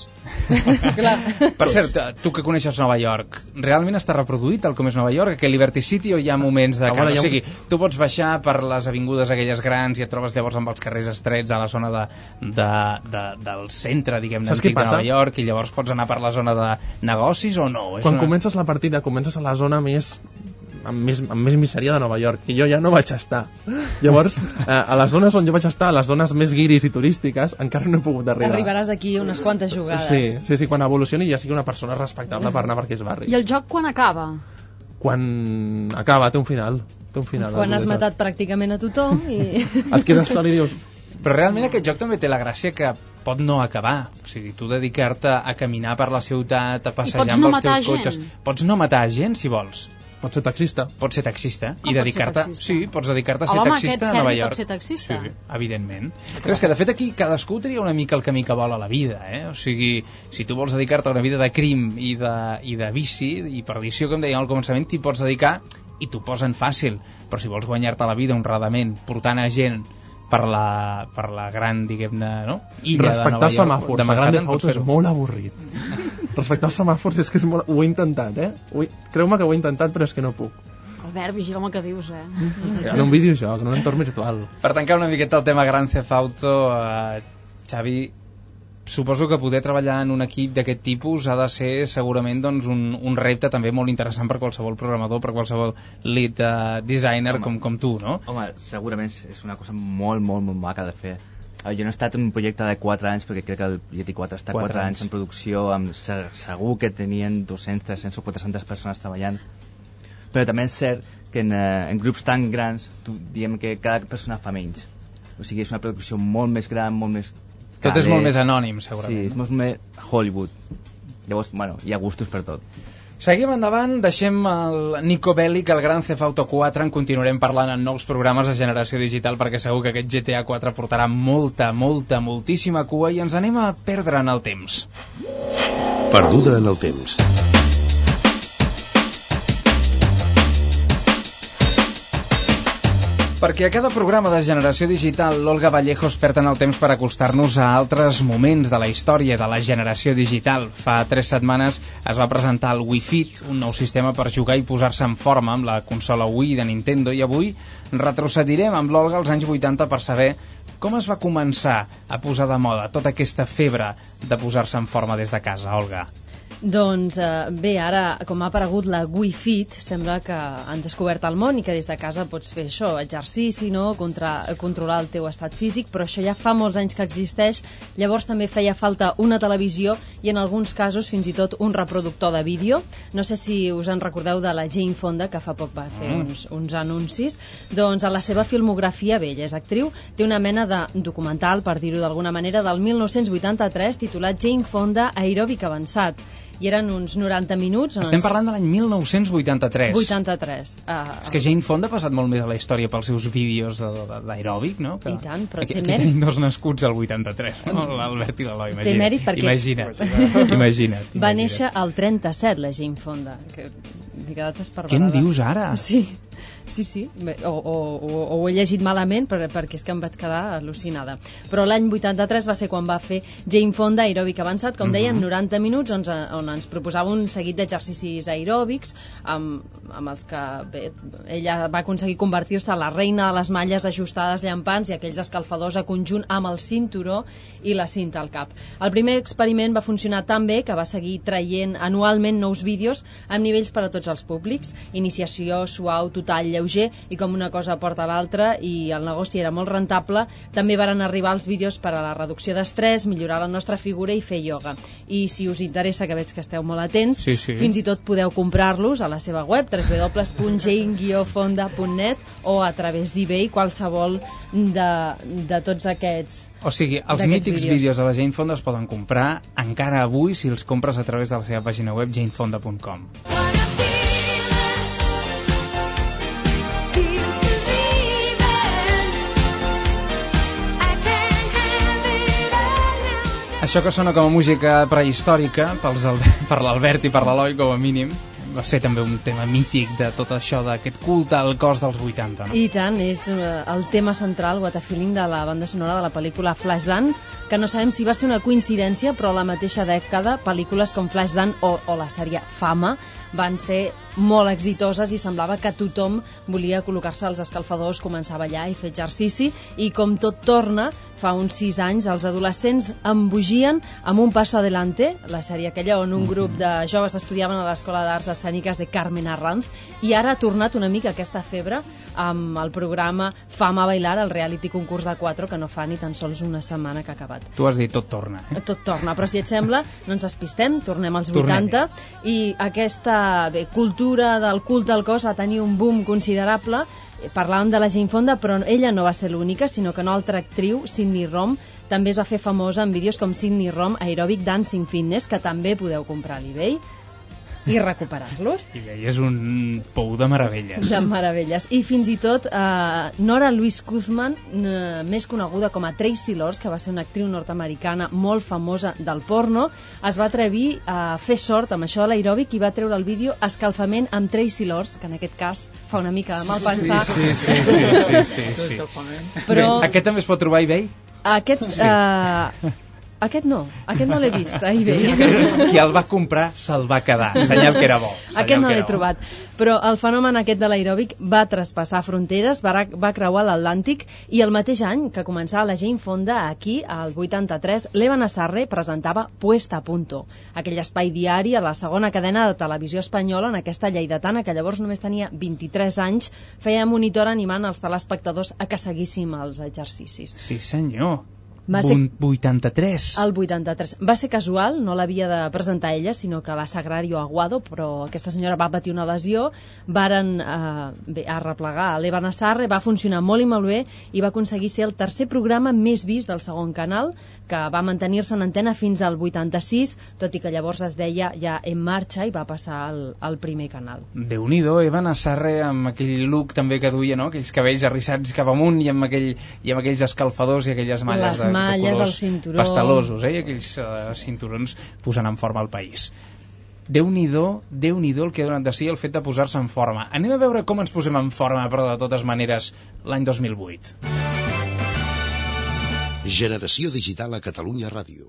Speaker 1: Per cert, tu que coneixes Nova York, realment està reproduït tal com és Nova York? Que Liberty City, o hi ha moments de o sigui, tu pots baixar per les avingudes aquelles grans i et trobes llavors amb els carrers estrets a la zona del centre, diguem-ne, antic de Nova York, i llavors pots anar per la zona de negocis o no?
Speaker 11: Quan comences la partida, comences a la zona amb més misèria de Nova York, i jo ja no vaig estar. Llavors, a les zones on jo vaig estar, a les zones més guiris i turístiques, encara no he pogut arribar.
Speaker 13: Arribaràs d'aquí unes quantes jugades.
Speaker 11: Sí, quan evolucioni ja sigui una persona respectable per anar per aquells barris.
Speaker 10: I el joc quan acaba?
Speaker 11: Quan acaba, té un final.
Speaker 13: Quan has matat pràcticament a tothom i...
Speaker 11: Et quedes sol i dius...
Speaker 1: Però realment aquest joc també té la gràcia que pot no acabar. O sigui, tu dedicar-te a caminar per la ciutat, a passejar amb els teus cotxes... Pots no matar gent, si vols.
Speaker 11: Pots ser taxista.
Speaker 1: Pots ser taxista.
Speaker 10: Com
Speaker 1: I dedicar-te... Sí, pots dedicar-te a ser taxista a Nova York.
Speaker 10: Pot ser taxista?
Speaker 1: Sí, evidentment. Però és que, de fet, aquí cadascú tria una mica el camí que vol a la vida, O sigui, si tu vols dedicar-te a una vida de crim i de vici i perdició, com dèiem al començament, t'hi pots dedicar i t'ho posen fàcil. Però si vols guanyar-te la vida honradament, portant a gent per la gran, diguem-ne, no? Illa
Speaker 11: respectar els semàfors a Grand Theft Auto és molt avorrit. Respectar els semàfors és que és molt... Ho he intentat, Creu-me que ho he intentat, però és que no puc.
Speaker 10: Albert, vigila el que dius,
Speaker 11: En un videojoc, en un entorn virtual.
Speaker 1: Per tancar una miqueta el tema Grand Theft Auto, Xavi, suposo que poder treballar en un equip d'aquest tipus ha de ser segurament doncs, un repte també molt interessant per qualsevol programador, per qualsevol lead designer com tu, no?
Speaker 7: Home, segurament és una cosa molt, molt, molt maca de fer. Jo no he estat en un projecte de 4 anys, perquè crec que el Yeti 4 està 4 anys en producció, segur que tenien 200, 300 o 400 persones treballant. Però també és cert que en grups tan grans, diem que cada persona fa menys. O sigui, és una producció molt més gran, molt més...
Speaker 1: Tot és molt més anònim, segurament.
Speaker 7: Sí, és molt més Hollywood. Llavors, bueno, hi ha gustos per tot.
Speaker 1: Seguim endavant, deixem el Nico Bellic, el Grand Theft Auto 4, en continuarem parlant en nous programes de Generació Digital, perquè segur que aquest GTA 4 portarà moltíssima cua i ens anem a perdre en el temps.
Speaker 3: Perduda en el temps.
Speaker 1: Perquè a cada programa de Generació Digital l'Olga Vallejo es perd en el temps per acostar-nos a altres moments de la història de la generació digital. Fa 3 setmanes es va presentar el Wii Fit, un nou sistema per jugar i posar-se en forma amb la consola Wii de Nintendo, i avui retrocedirem amb l'Olga als anys 80 per saber com es va començar a posar de moda tota aquesta febre de posar-se en forma des de casa, Olga.
Speaker 13: Doncs bé, ara com ha aparegut la Wii Fit, sembla que han descobert el món i que des de casa pots fer això, exercici, no? Controlar el teu estat físic, però això ja fa molts anys que existeix. Llavors també feia falta una televisió i en alguns casos fins i tot un reproductor de vídeo. No sé si us en recordeu de la Jane Fonda, que fa poc va fer uns anuncis. Doncs a la seva filmografia, bé, ella és actriu, té una mena de documental, per dir-ho d'alguna manera, del 1983 titulat Jane Fonda, aeròbic avançat. I eren uns 90 minuts.
Speaker 1: Estem parlant de l'any 1983.
Speaker 13: 83.
Speaker 1: És que Jane Fonda ha passat molt més a la història pels seus vídeos d'aeròbic, no?
Speaker 13: I tant, però
Speaker 1: té mèrit. Aquí tenim 2 nascuts al 83, no? L'Albert i l'Eloi, imagina't.
Speaker 13: Té mèrit perquè...
Speaker 1: Imagina't.
Speaker 13: Va néixer al 37, la Jane Fonda. Que m'he quedat esparverada.
Speaker 1: Què em dius ara?
Speaker 13: Sí. Bé, o ho he llegit malament perquè és que em vaig quedar al·lucinada. Però l'any 83 va ser quan va fer Jane Fonda aeròbic avançat, com dèiem, 90 minuts on ens proposava un seguit d'exercicis aeròbics amb els que ella va aconseguir convertir-se a la reina de les malles ajustades llampants i aquells escalfadors a conjunt amb el cinturó i la cinta al cap. El primer experiment va funcionar tan bé que va seguir traient anualment nous vídeos amb nivells per a tots els públics, iniciació, suau, total, lleuger, i com una cosa porta a l'altra, i el negoci era molt rentable. També varen arribar els vídeos per a la reducció d'estrès, millorar la nostra figura i fer ioga. I si us interessa, que veig que esteu molt atents, fins i tot podeu comprar-los a la seva web, www.jane-fonda.net, o a través d'eBay, qualsevol de tots aquests.
Speaker 1: O sigui, els mítics vídeos de la Jane Fonda es poden comprar encara avui si els compres a través de la seva pàgina web janefonda.com. Això que sona com a música prehistòrica per l'Albert i per l'Eloi, com a mínim, va ser també un tema mític de tot això, d'aquest culte al cos dels 80, no?
Speaker 13: I tant, és el tema central, What a Feeling, de la banda sonora de la pel·lícula Flashdance, que no sabem si va ser una coincidència, però a la mateixa dècada pel·lícules com Flashdance o la sèrie Fama van ser molt exitoses i semblava que tothom volia col·locar-se als escalfadors, començar a ballar i fer exercici, i com tot torna, fa uns 6 anys els adolescents embogien amb Un paso adelante, la sèrie aquella on un grup de joves estudiaven a l'Escola d'Arts de escèniques de Carmen Arranz, i ara ha tornat una mica aquesta febre amb el programa Fama Bailar, el reality concurs de 4, que no fa ni tan sols una setmana que ha acabat.
Speaker 1: Tu has dit tot torna.
Speaker 13: Tot torna, però si et sembla, no ens despistem, tornem als 80, i aquesta cultura del culte al cos va tenir un boom considerable. Parlàvem de la Jane Fonda, però ella no va ser l'única, sinó que una altra actriu, Sydney Rom, també es va fer famosa en vídeos com Sydney Rom Aerobic Dancing Fitness, que també podeu comprar a l'eBay i recuperar-los.
Speaker 1: eBay és un pou de meravelles.
Speaker 13: De meravelles. I fins i tot Nora Louise Kuzman, més coneguda com a Tracy Lords, que va ser una actriu nord-americana molt famosa del porno, es va atrevir a fer sort amb això de l'aeròbic i va treure el vídeo Escalfament amb Tracy Lords, que en aquest cas fa una mica de mal pensar.
Speaker 1: Sí. Però... Bé, aquest també es pot trobar a eBay?
Speaker 13: Aquest no l'he vist a eBay.
Speaker 1: Qui el va comprar se'l va quedar, senyal que era bo.
Speaker 13: Aquest no l'he trobat, però el fenomen aquest de l'aeròbic va traspassar fronteres, va creuar l'Atlàntic, i el mateix any que començava la Jane Fonda, aquí, al 83, l'Eva Nassarre presentava Puesta a Punto, aquell espai diari a la segona cadena de televisió espanyola, en aquesta lleidatana, que llavors només tenia 23 anys, feia monitor animant els telespectadors a que seguíssim els exercicis.
Speaker 1: Sí, senyor.
Speaker 13: Va ser
Speaker 1: 83.
Speaker 13: El 83. Va ser casual, no l'havia de presentar ella, sinó que la Sagrario Aguado, però aquesta senyora va patir una lesió, varen arreplegar a l'Eva Nassarre, va funcionar molt i molt bé, i va aconseguir ser el tercer programa més vist del segon canal, que va mantenir-se en antena fins al 86, tot i que llavors es deia ja En Marxa i va passar al primer canal.
Speaker 1: Déu-n'hi-do, Eva Nassarre amb aquell look també que duia, no? Aquells cabells arrissats cap amunt i amb aquells escalfadors i aquelles malles
Speaker 13: malles, el cinturó...
Speaker 1: pastelosos, aquells cinturons posant en forma el país. Déu-n'hi-do el que ha donat de si el fet de posar-se en forma. Anem a veure com ens posem en forma, però de totes maneres, l'any 2008.
Speaker 3: Generació Digital a Catalunya Ràdio.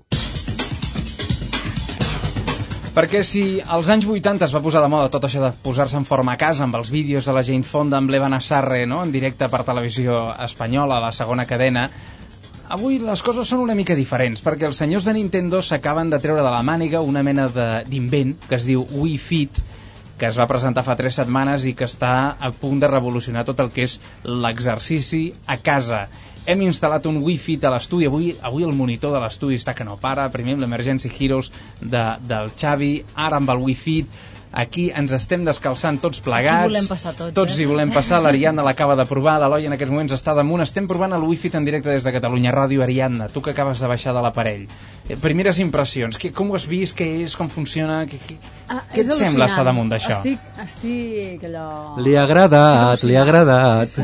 Speaker 1: Perquè si als anys 80 es va posar de moda tot això de posar-se en forma a casa amb els vídeos de la Jane Fonda amb l'Eva Nassarre, no? En directe per televisió espanyola, a la segona cadena, avui les coses són una mica diferents, perquè els senyors de Nintendo s'acaben de treure de la màniga una mena d'invent que es diu Wii Fit, que es va presentar fa 3 setmanes i que està a punt de revolucionar tot el que és l'exercici a casa. Hem instal·lat un Wii Fit a l'estudi. Avui el monitor de l'estudi està que no para. Primer amb l'Emergency Heroes del Xavi, ara amb el Wii Fit. Aquí ens estem descalçant tots plegats.
Speaker 13: Aquí volem passar tots
Speaker 1: hi volem passar. L'Ariadna l'acaba de provar, l'Eloi en aquests moments està damunt. Estem provant el Wii Fit en directe des de Catalunya Ràdio. Ariadna, tu que acabes de baixar de l'aparell, primeres impressions, com ho has vist, què és, com funciona, què et sembla estar damunt d'això?
Speaker 10: Estic allò...
Speaker 8: Li ha agradat.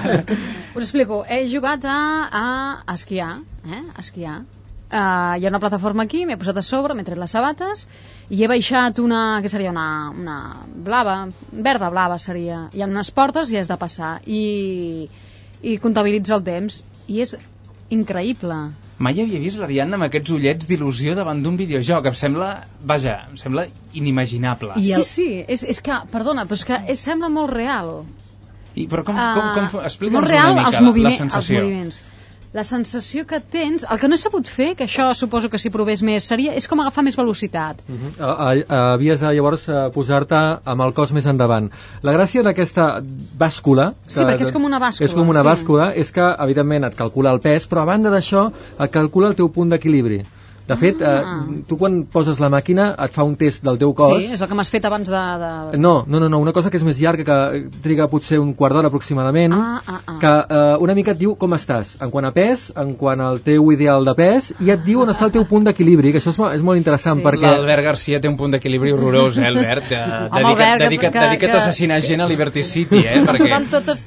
Speaker 10: Us explico, he jugat a esquiar, esquiar. Hi ha una plataforma aquí, m'he posat a sobre, m'he tret les sabates i he baixat que seria una blava, verda-blava seria. Hi ha unes portes i has de passar i comptabilitza el temps i és increïble.
Speaker 1: Mai havia vist l'Ariadna amb aquests ullets d'il·lusió davant d'un videojoc. Em sembla inimaginable.
Speaker 10: Sí, és que, perdona, però és que sembla molt real.
Speaker 1: Però com explica'ns una mica la sensació.
Speaker 10: Els moviments. La sensació que tens, el que no he sabut fer, que això suposo que si provés més és com agafar més velocitat.
Speaker 8: Havies de llavors posar-te amb el cos més endavant. La gràcia d'aquesta bàscula...
Speaker 10: Sí, perquè és com una bàscula.
Speaker 8: És com una bàscula, és que evidentment et calcula el pes, però a banda d'això et calcula el teu punt d'equilibri. De fet, tu quan poses la màquina et fa un test del teu cos.
Speaker 10: Sí, és el que m'has fet abans de...
Speaker 8: No, una cosa que és més llarga, que triga potser un quart d'hora aproximadament, que una mica et diu com estàs, en quant a pes, en quant al teu ideal de pes, i et diu on està el teu punt d'equilibri, que això és molt interessant, perquè...
Speaker 1: L'Albert Garcia té un punt d'equilibri horrorós, Albert? Dedica't a assassinar gent a Liberty City,
Speaker 10: perquè... totes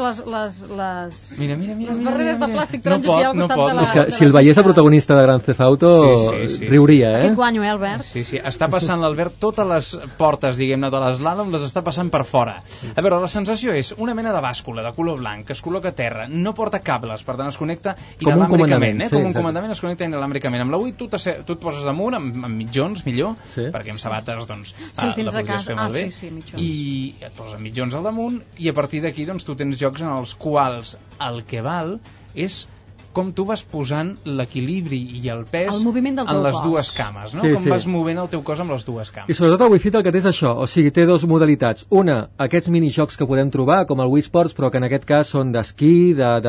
Speaker 10: les barreres de plàstic taronges que hi ha al costat de la...
Speaker 8: És que si el veiés el protagonista de Grand Theft Auto... Sí. Riuria,
Speaker 10: Aquest guanyo, Albert?
Speaker 1: Sí, està passant l'Albert totes les portes, diguem-ne, de l'eslàlom les està passant per fora. A veure, la sensació és una mena de bàscula de color blanc que es col·loca a terra, no porta cables, per tant es connecta inalàmbricament, com un comandament es connecta inalàmbricament. Amb la Wii tu et poses damunt amb mitjons, millor, perquè amb sabates doncs la podries fer molt bé, i et poses amb mitjons al damunt i a partir d'aquí doncs tu tens jocs en els quals el que val és com tu vas posant l'equilibri i el pes
Speaker 10: el moviment del teu
Speaker 1: en les
Speaker 10: cos.
Speaker 1: dues cames, no?
Speaker 8: Sí,
Speaker 1: Com vas movent el teu cos amb les dues cames.
Speaker 8: I sobretot el Wii Fit el que té és això, o sigui, té dues modalitats. Una, aquests minijocs que podem trobar, com el Wii Sports, però que en aquest cas són d'esquí,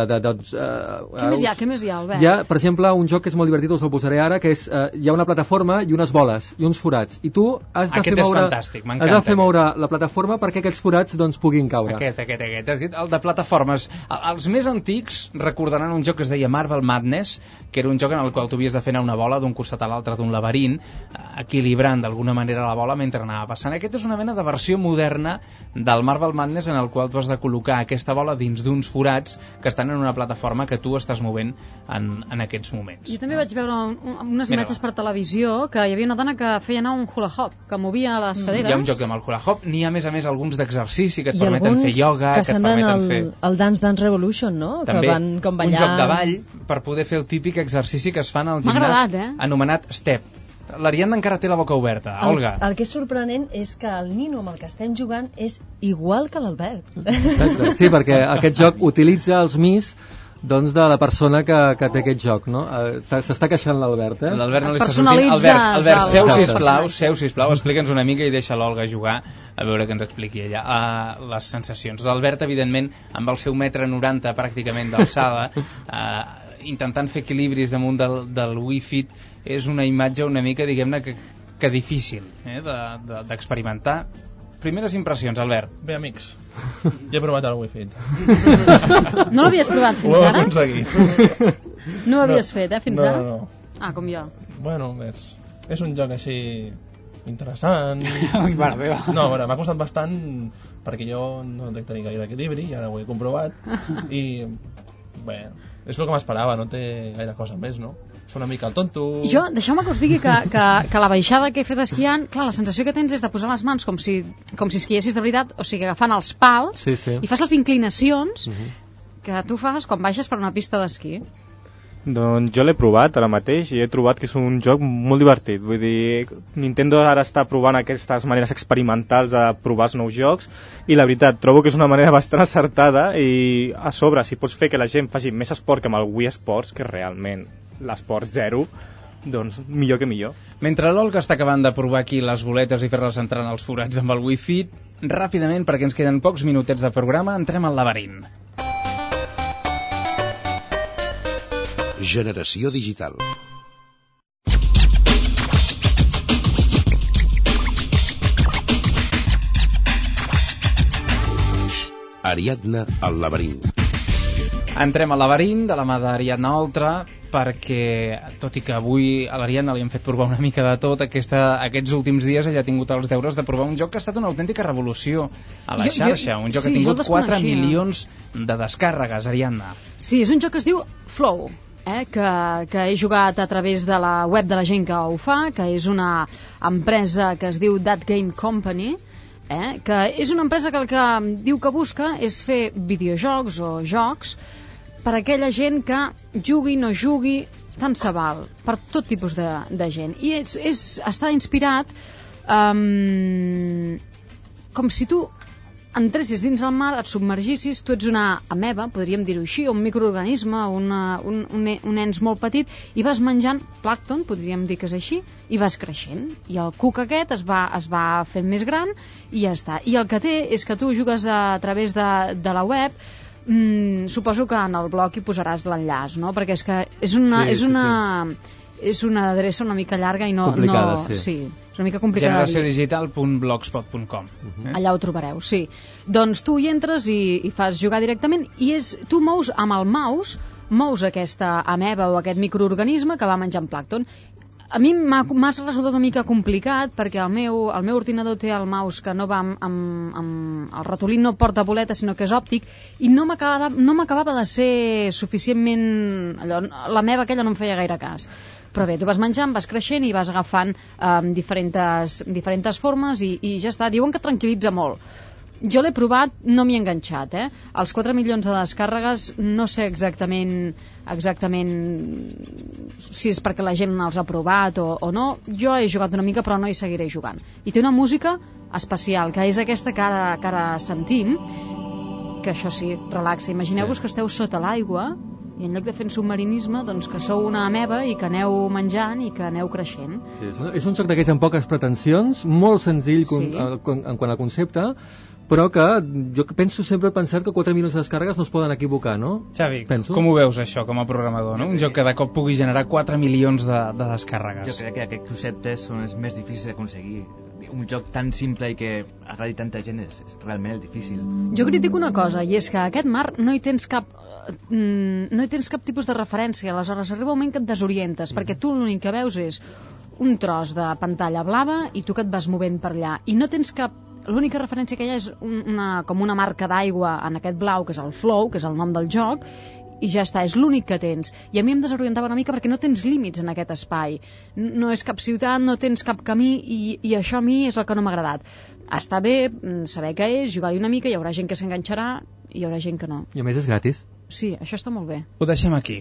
Speaker 10: Què més hi ha, Albert?
Speaker 8: Hi ha, per exemple, un joc que és molt divertit, us el posaré ara, que és, hi ha una plataforma i unes boles, i uns forats, i tu has de
Speaker 1: Aquest
Speaker 8: fer moure...
Speaker 1: és fantàstic, m'encanta.
Speaker 8: Has de fer moure la plataforma perquè aquells forats doncs, puguin caure.
Speaker 1: Aquest, el de plataformes. Els més antics recordaran un joc que es deia Marvel Madness, que era un joc en el qual tu havies de fer anar una bola d'un costat a l'altre d'un laberint, equilibrant d'alguna manera la bola mentre anava passant. Aquest és una mena de versió moderna del Marvel Madness en el qual tu has de col·locar aquesta bola dins d'uns forats que estan en una plataforma que tu estàs movent en aquests moments.
Speaker 10: Jo també vaig veure unes imatges per televisió que hi havia una dona que feia anar un hula hop, que movia les caderes.
Speaker 1: Hi ha un joc amb el hula hop, n'hi ha a més alguns d'exercici que et permeten fer ioga, que et permeten fer...
Speaker 13: el Dance Revolution, no?
Speaker 1: També,
Speaker 13: que van com ballar...
Speaker 1: un joc de ball per poder fer el típic exercici que es fan al gimnàs anomenat step. L'Ariadna encara té la boca oberta. Olga.
Speaker 13: El que és sorprenent és que el nino amb el que estem jugant és igual que l'Albert.
Speaker 8: Sí, perquè aquest joc utilitza els mis doncs de la persona que té aquest joc, no? S'està queixant l'Albert,
Speaker 1: L'Albert no li està sortint. Albert, seu, sisplau, explica'ns una mica i deixa l'Olga jugar a veure que ens expliqui ella les sensacions. L'Albert, evidentment, amb el seu 1,90 m pràcticament d'alçada, intentant fer equilibris damunt del Wii Fit, és una imatge una mica, diguem-ne, que difícil d'experimentar. Primeres impressions, Albert.
Speaker 11: Bé, amics, ja he provat el Wii Fit.
Speaker 10: No l'havies provat fins ara?
Speaker 11: Ho he aconseguit.
Speaker 10: No ho havies fet, fins ara?
Speaker 11: No.
Speaker 10: Ah, com jo.
Speaker 11: Bueno, és un joc així interessant. No, bueno, m'ha costat bastant perquè jo no dec tenir gaire equilibri, ja ho he comprovat, i bé, és el que m'esperava, no té gaire cosa més, no? És una mica el tonto...
Speaker 10: Jo, deixeu-me que us digui que la baixada que he fet esquiant, clar, la sensació que tens és de posar les mans com si esquiessis de veritat, o sigui, agafant els pals, i fas les inclinacions que tu fas quan baixes per una pista d'esquí.
Speaker 16: Doncs jo l'he provat ara mateix i he trobat que és un joc molt divertit. Vull dir, Nintendo ara està provant aquestes maneres experimentals de provar els nous jocs i la veritat, trobo que és una manera bastant acertada i a sobre, si pots fer que la gent faci més esport que amb el Wii Sports, que realment l'esport zero, doncs millor que millor.
Speaker 1: Mentre l'Olga està acabant de provar aquí les boletes i fer-les entrar en els forats amb el Wii Fit, ràpidament, perquè ens queden pocs minutets de programa, entrem al laberint.
Speaker 3: Generació digital. Ariadna al laberint.
Speaker 1: Entrem al laberint de la mà d'Ariadna Oltra perquè, tot i que avui a l'Ariadna li hem fet provar una mica de tot, aquests últims dies ella ha tingut els deures de provar un joc que ha estat una autèntica revolució a la xarxa, un joc que ha tingut 4 milions de descàrregues, Ariadna.
Speaker 10: Sí, és un joc que es diu Flow, que he jugat a través de la web de la gent que ho fa, que és una empresa que es diu That Game Company, que és una empresa que el que diu que busca és fer videojocs o jocs per a aquella gent que jugui, no jugui, tant se val, per tot tipus de gent. I està inspirat com si tu entressis dins el mar, et submergissis, tu ets una ameba, podríem dir-ho així, un microorganisme, un ens molt petit, i vas menjant plàncton, podríem dir que és així, i vas creixent. I el cuc aquest es va fent més gran i ja està. I el que té és que tu jugues a través de la web, suposo que en el blog hi posaràs l'enllaç, no? Perquè és que és una adreça una mica llarga i no...
Speaker 8: Complicada,
Speaker 10: sí, és una mica complicada.
Speaker 1: Generatiodigital.blogspot.com
Speaker 10: Allà ho trobareu, sí. Doncs tu hi entres i fas jugar directament i tu mous amb el mouse, mous aquesta ameba o aquest microorganisme que va menjant plàncton. A mi m'ha resultat una mica complicat perquè el meu ordinador té el mouse que no va amb el ratolí, no porta boleta sinó que és òptic i no m'acabava de ser suficientment l'ameba aquella no em feia gaire cas. Però bé, tu vas menjant, vas creixent i vas agafant diferents formes i ja està. Diuen que tranquil·litza molt. Jo l'he provat, no m'hi he enganxat, Els 4 milions de descàrregues no sé exactament si és perquè la gent els ha provat o no. Jo he jugat una mica però no hi seguiré jugant. I té una música especial, que és aquesta que ara sentim, que això sí, relaxa. Imagineu-vos que esteu sota l'aigua I en lloc de fer submarinisme, doncs que sou una ameba i que aneu menjant i que aneu creixent.
Speaker 8: Sí, és un joc d'aquells amb poques pretensions, molt senzill en quant al concepte, però que jo penso sempre pensar que 4 milions de descàrregues no es poden equivocar, no?
Speaker 1: Xavi, com ho veus això com a programador, no? Un joc que de cop pugui generar 4 milions de descàrregues.
Speaker 7: Jo crec que aquests conceptes són els més difícils d'aconseguir. Un joc tan simple i que agradi tanta gent és realment difícil.
Speaker 10: Jo critico una cosa, i és que a aquest mar no hi tens cap tipus de referència. Aleshores arriba un moment que et desorientes, perquè tu l'únic que veus és un tros de pantalla blava i tu que et vas movent per allà, i no tens cap. L'única referència que hi ha és com una marca d'aigua en aquest blau, que és el flow, que és el nom del joc, i ja està, és l'únic que tens. I a mi em desorientava una mica perquè no tens límits en aquest espai. No és cap ciutat, no tens cap camí, i això a mi és el que no m'ha agradat. Està bé saber què és, jugar-hi una mica, hi haurà gent que s'enganxarà i hi haurà gent que no.
Speaker 8: I a més és gratis.
Speaker 10: Sí, això està molt bé.
Speaker 1: Ho deixem aquí.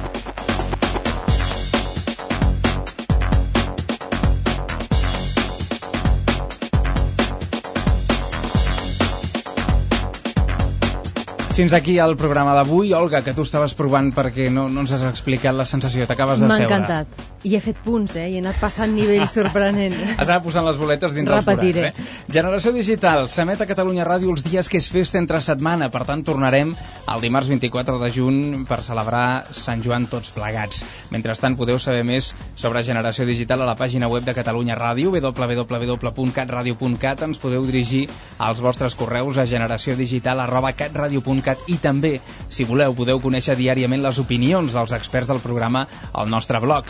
Speaker 1: Fins aquí el programa d'avui. Olga, que tu estaves provant perquè no ens has explicat la sensació, t'acabes de seure.
Speaker 13: M'ha encantat. I he fet punts, i he anat passant nivell sorprenent.
Speaker 1: Has anat posant les boletes dintre els forats, Generació Digital s'emet a Catalunya Ràdio els dies que és festa entre setmana, per tant tornarem el dimarts 24 de juny per celebrar Sant Joan tots plegats. Mentrestant podeu saber més sobre Generació Digital a la pàgina web de Catalunya Ràdio, www.catradio.cat. Ens podeu dirigir als vostres correus a generatiodigital@catradio.cat, i també, si voleu, podeu conèixer diàriament les opinions dels experts del programa al nostre blog,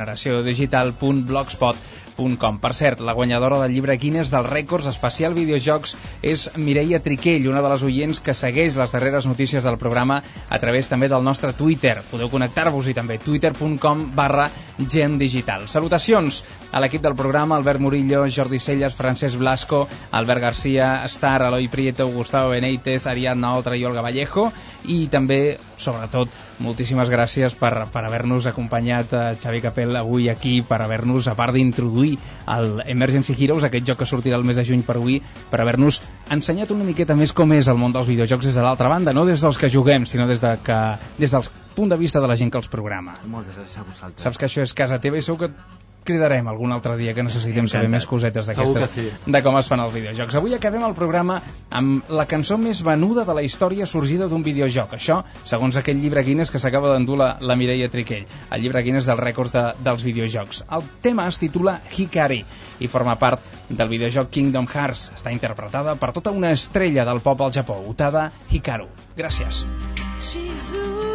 Speaker 1: generatiodigital.blogspot.com. Per cert, la guanyadora del llibre Guinness dels rècords especial videojocs és Mireia Triquell, una de les oients que segueix les darreres notícies del programa a través també del nostre Twitter. Podeu connectar-vos-hi també, twitter.com/gemdigital. Salutacions a l'equip del programa: Albert Murillo, Jordi Celles, Francesc Blasco, Albert Garcia, Star, Eloi Prieto, Gustavo Benítez, Ariadna Oltra i Olga Vallejo, i també, sobretot, moltíssimes gràcies per haver-nos acompanyat, Xavi Capel, avui aquí, per haver-nos, a part d'introduir el Emergency Heroes, aquest joc que sortirà el mes de juny per avui, per haver-nos ensenyat una miqueta més com és el món dels videojocs des de l'altra banda, no des dels que juguem, sinó des del punt de vista de la gent que els programa.
Speaker 7: Moltes gràcies a vosaltres.
Speaker 1: Saps que això és casa teva i segur que cridarem algun altre dia que necessitem saber més cosetes d'aquestes, de com es fan els videojocs. Avui acabem el programa amb la cançó més venuda de la història sorgida d'un videojoc. Això, segons aquell llibre Guinness que s'acaba d'endur la Mireia Triquell, el llibre Guinness dels rècords dels videojocs. El tema es titula Hikari i forma part del videojoc Kingdom Hearts. Està interpretada per tota una estrella del pop al Japó, Utada Hikaru. Gràcies.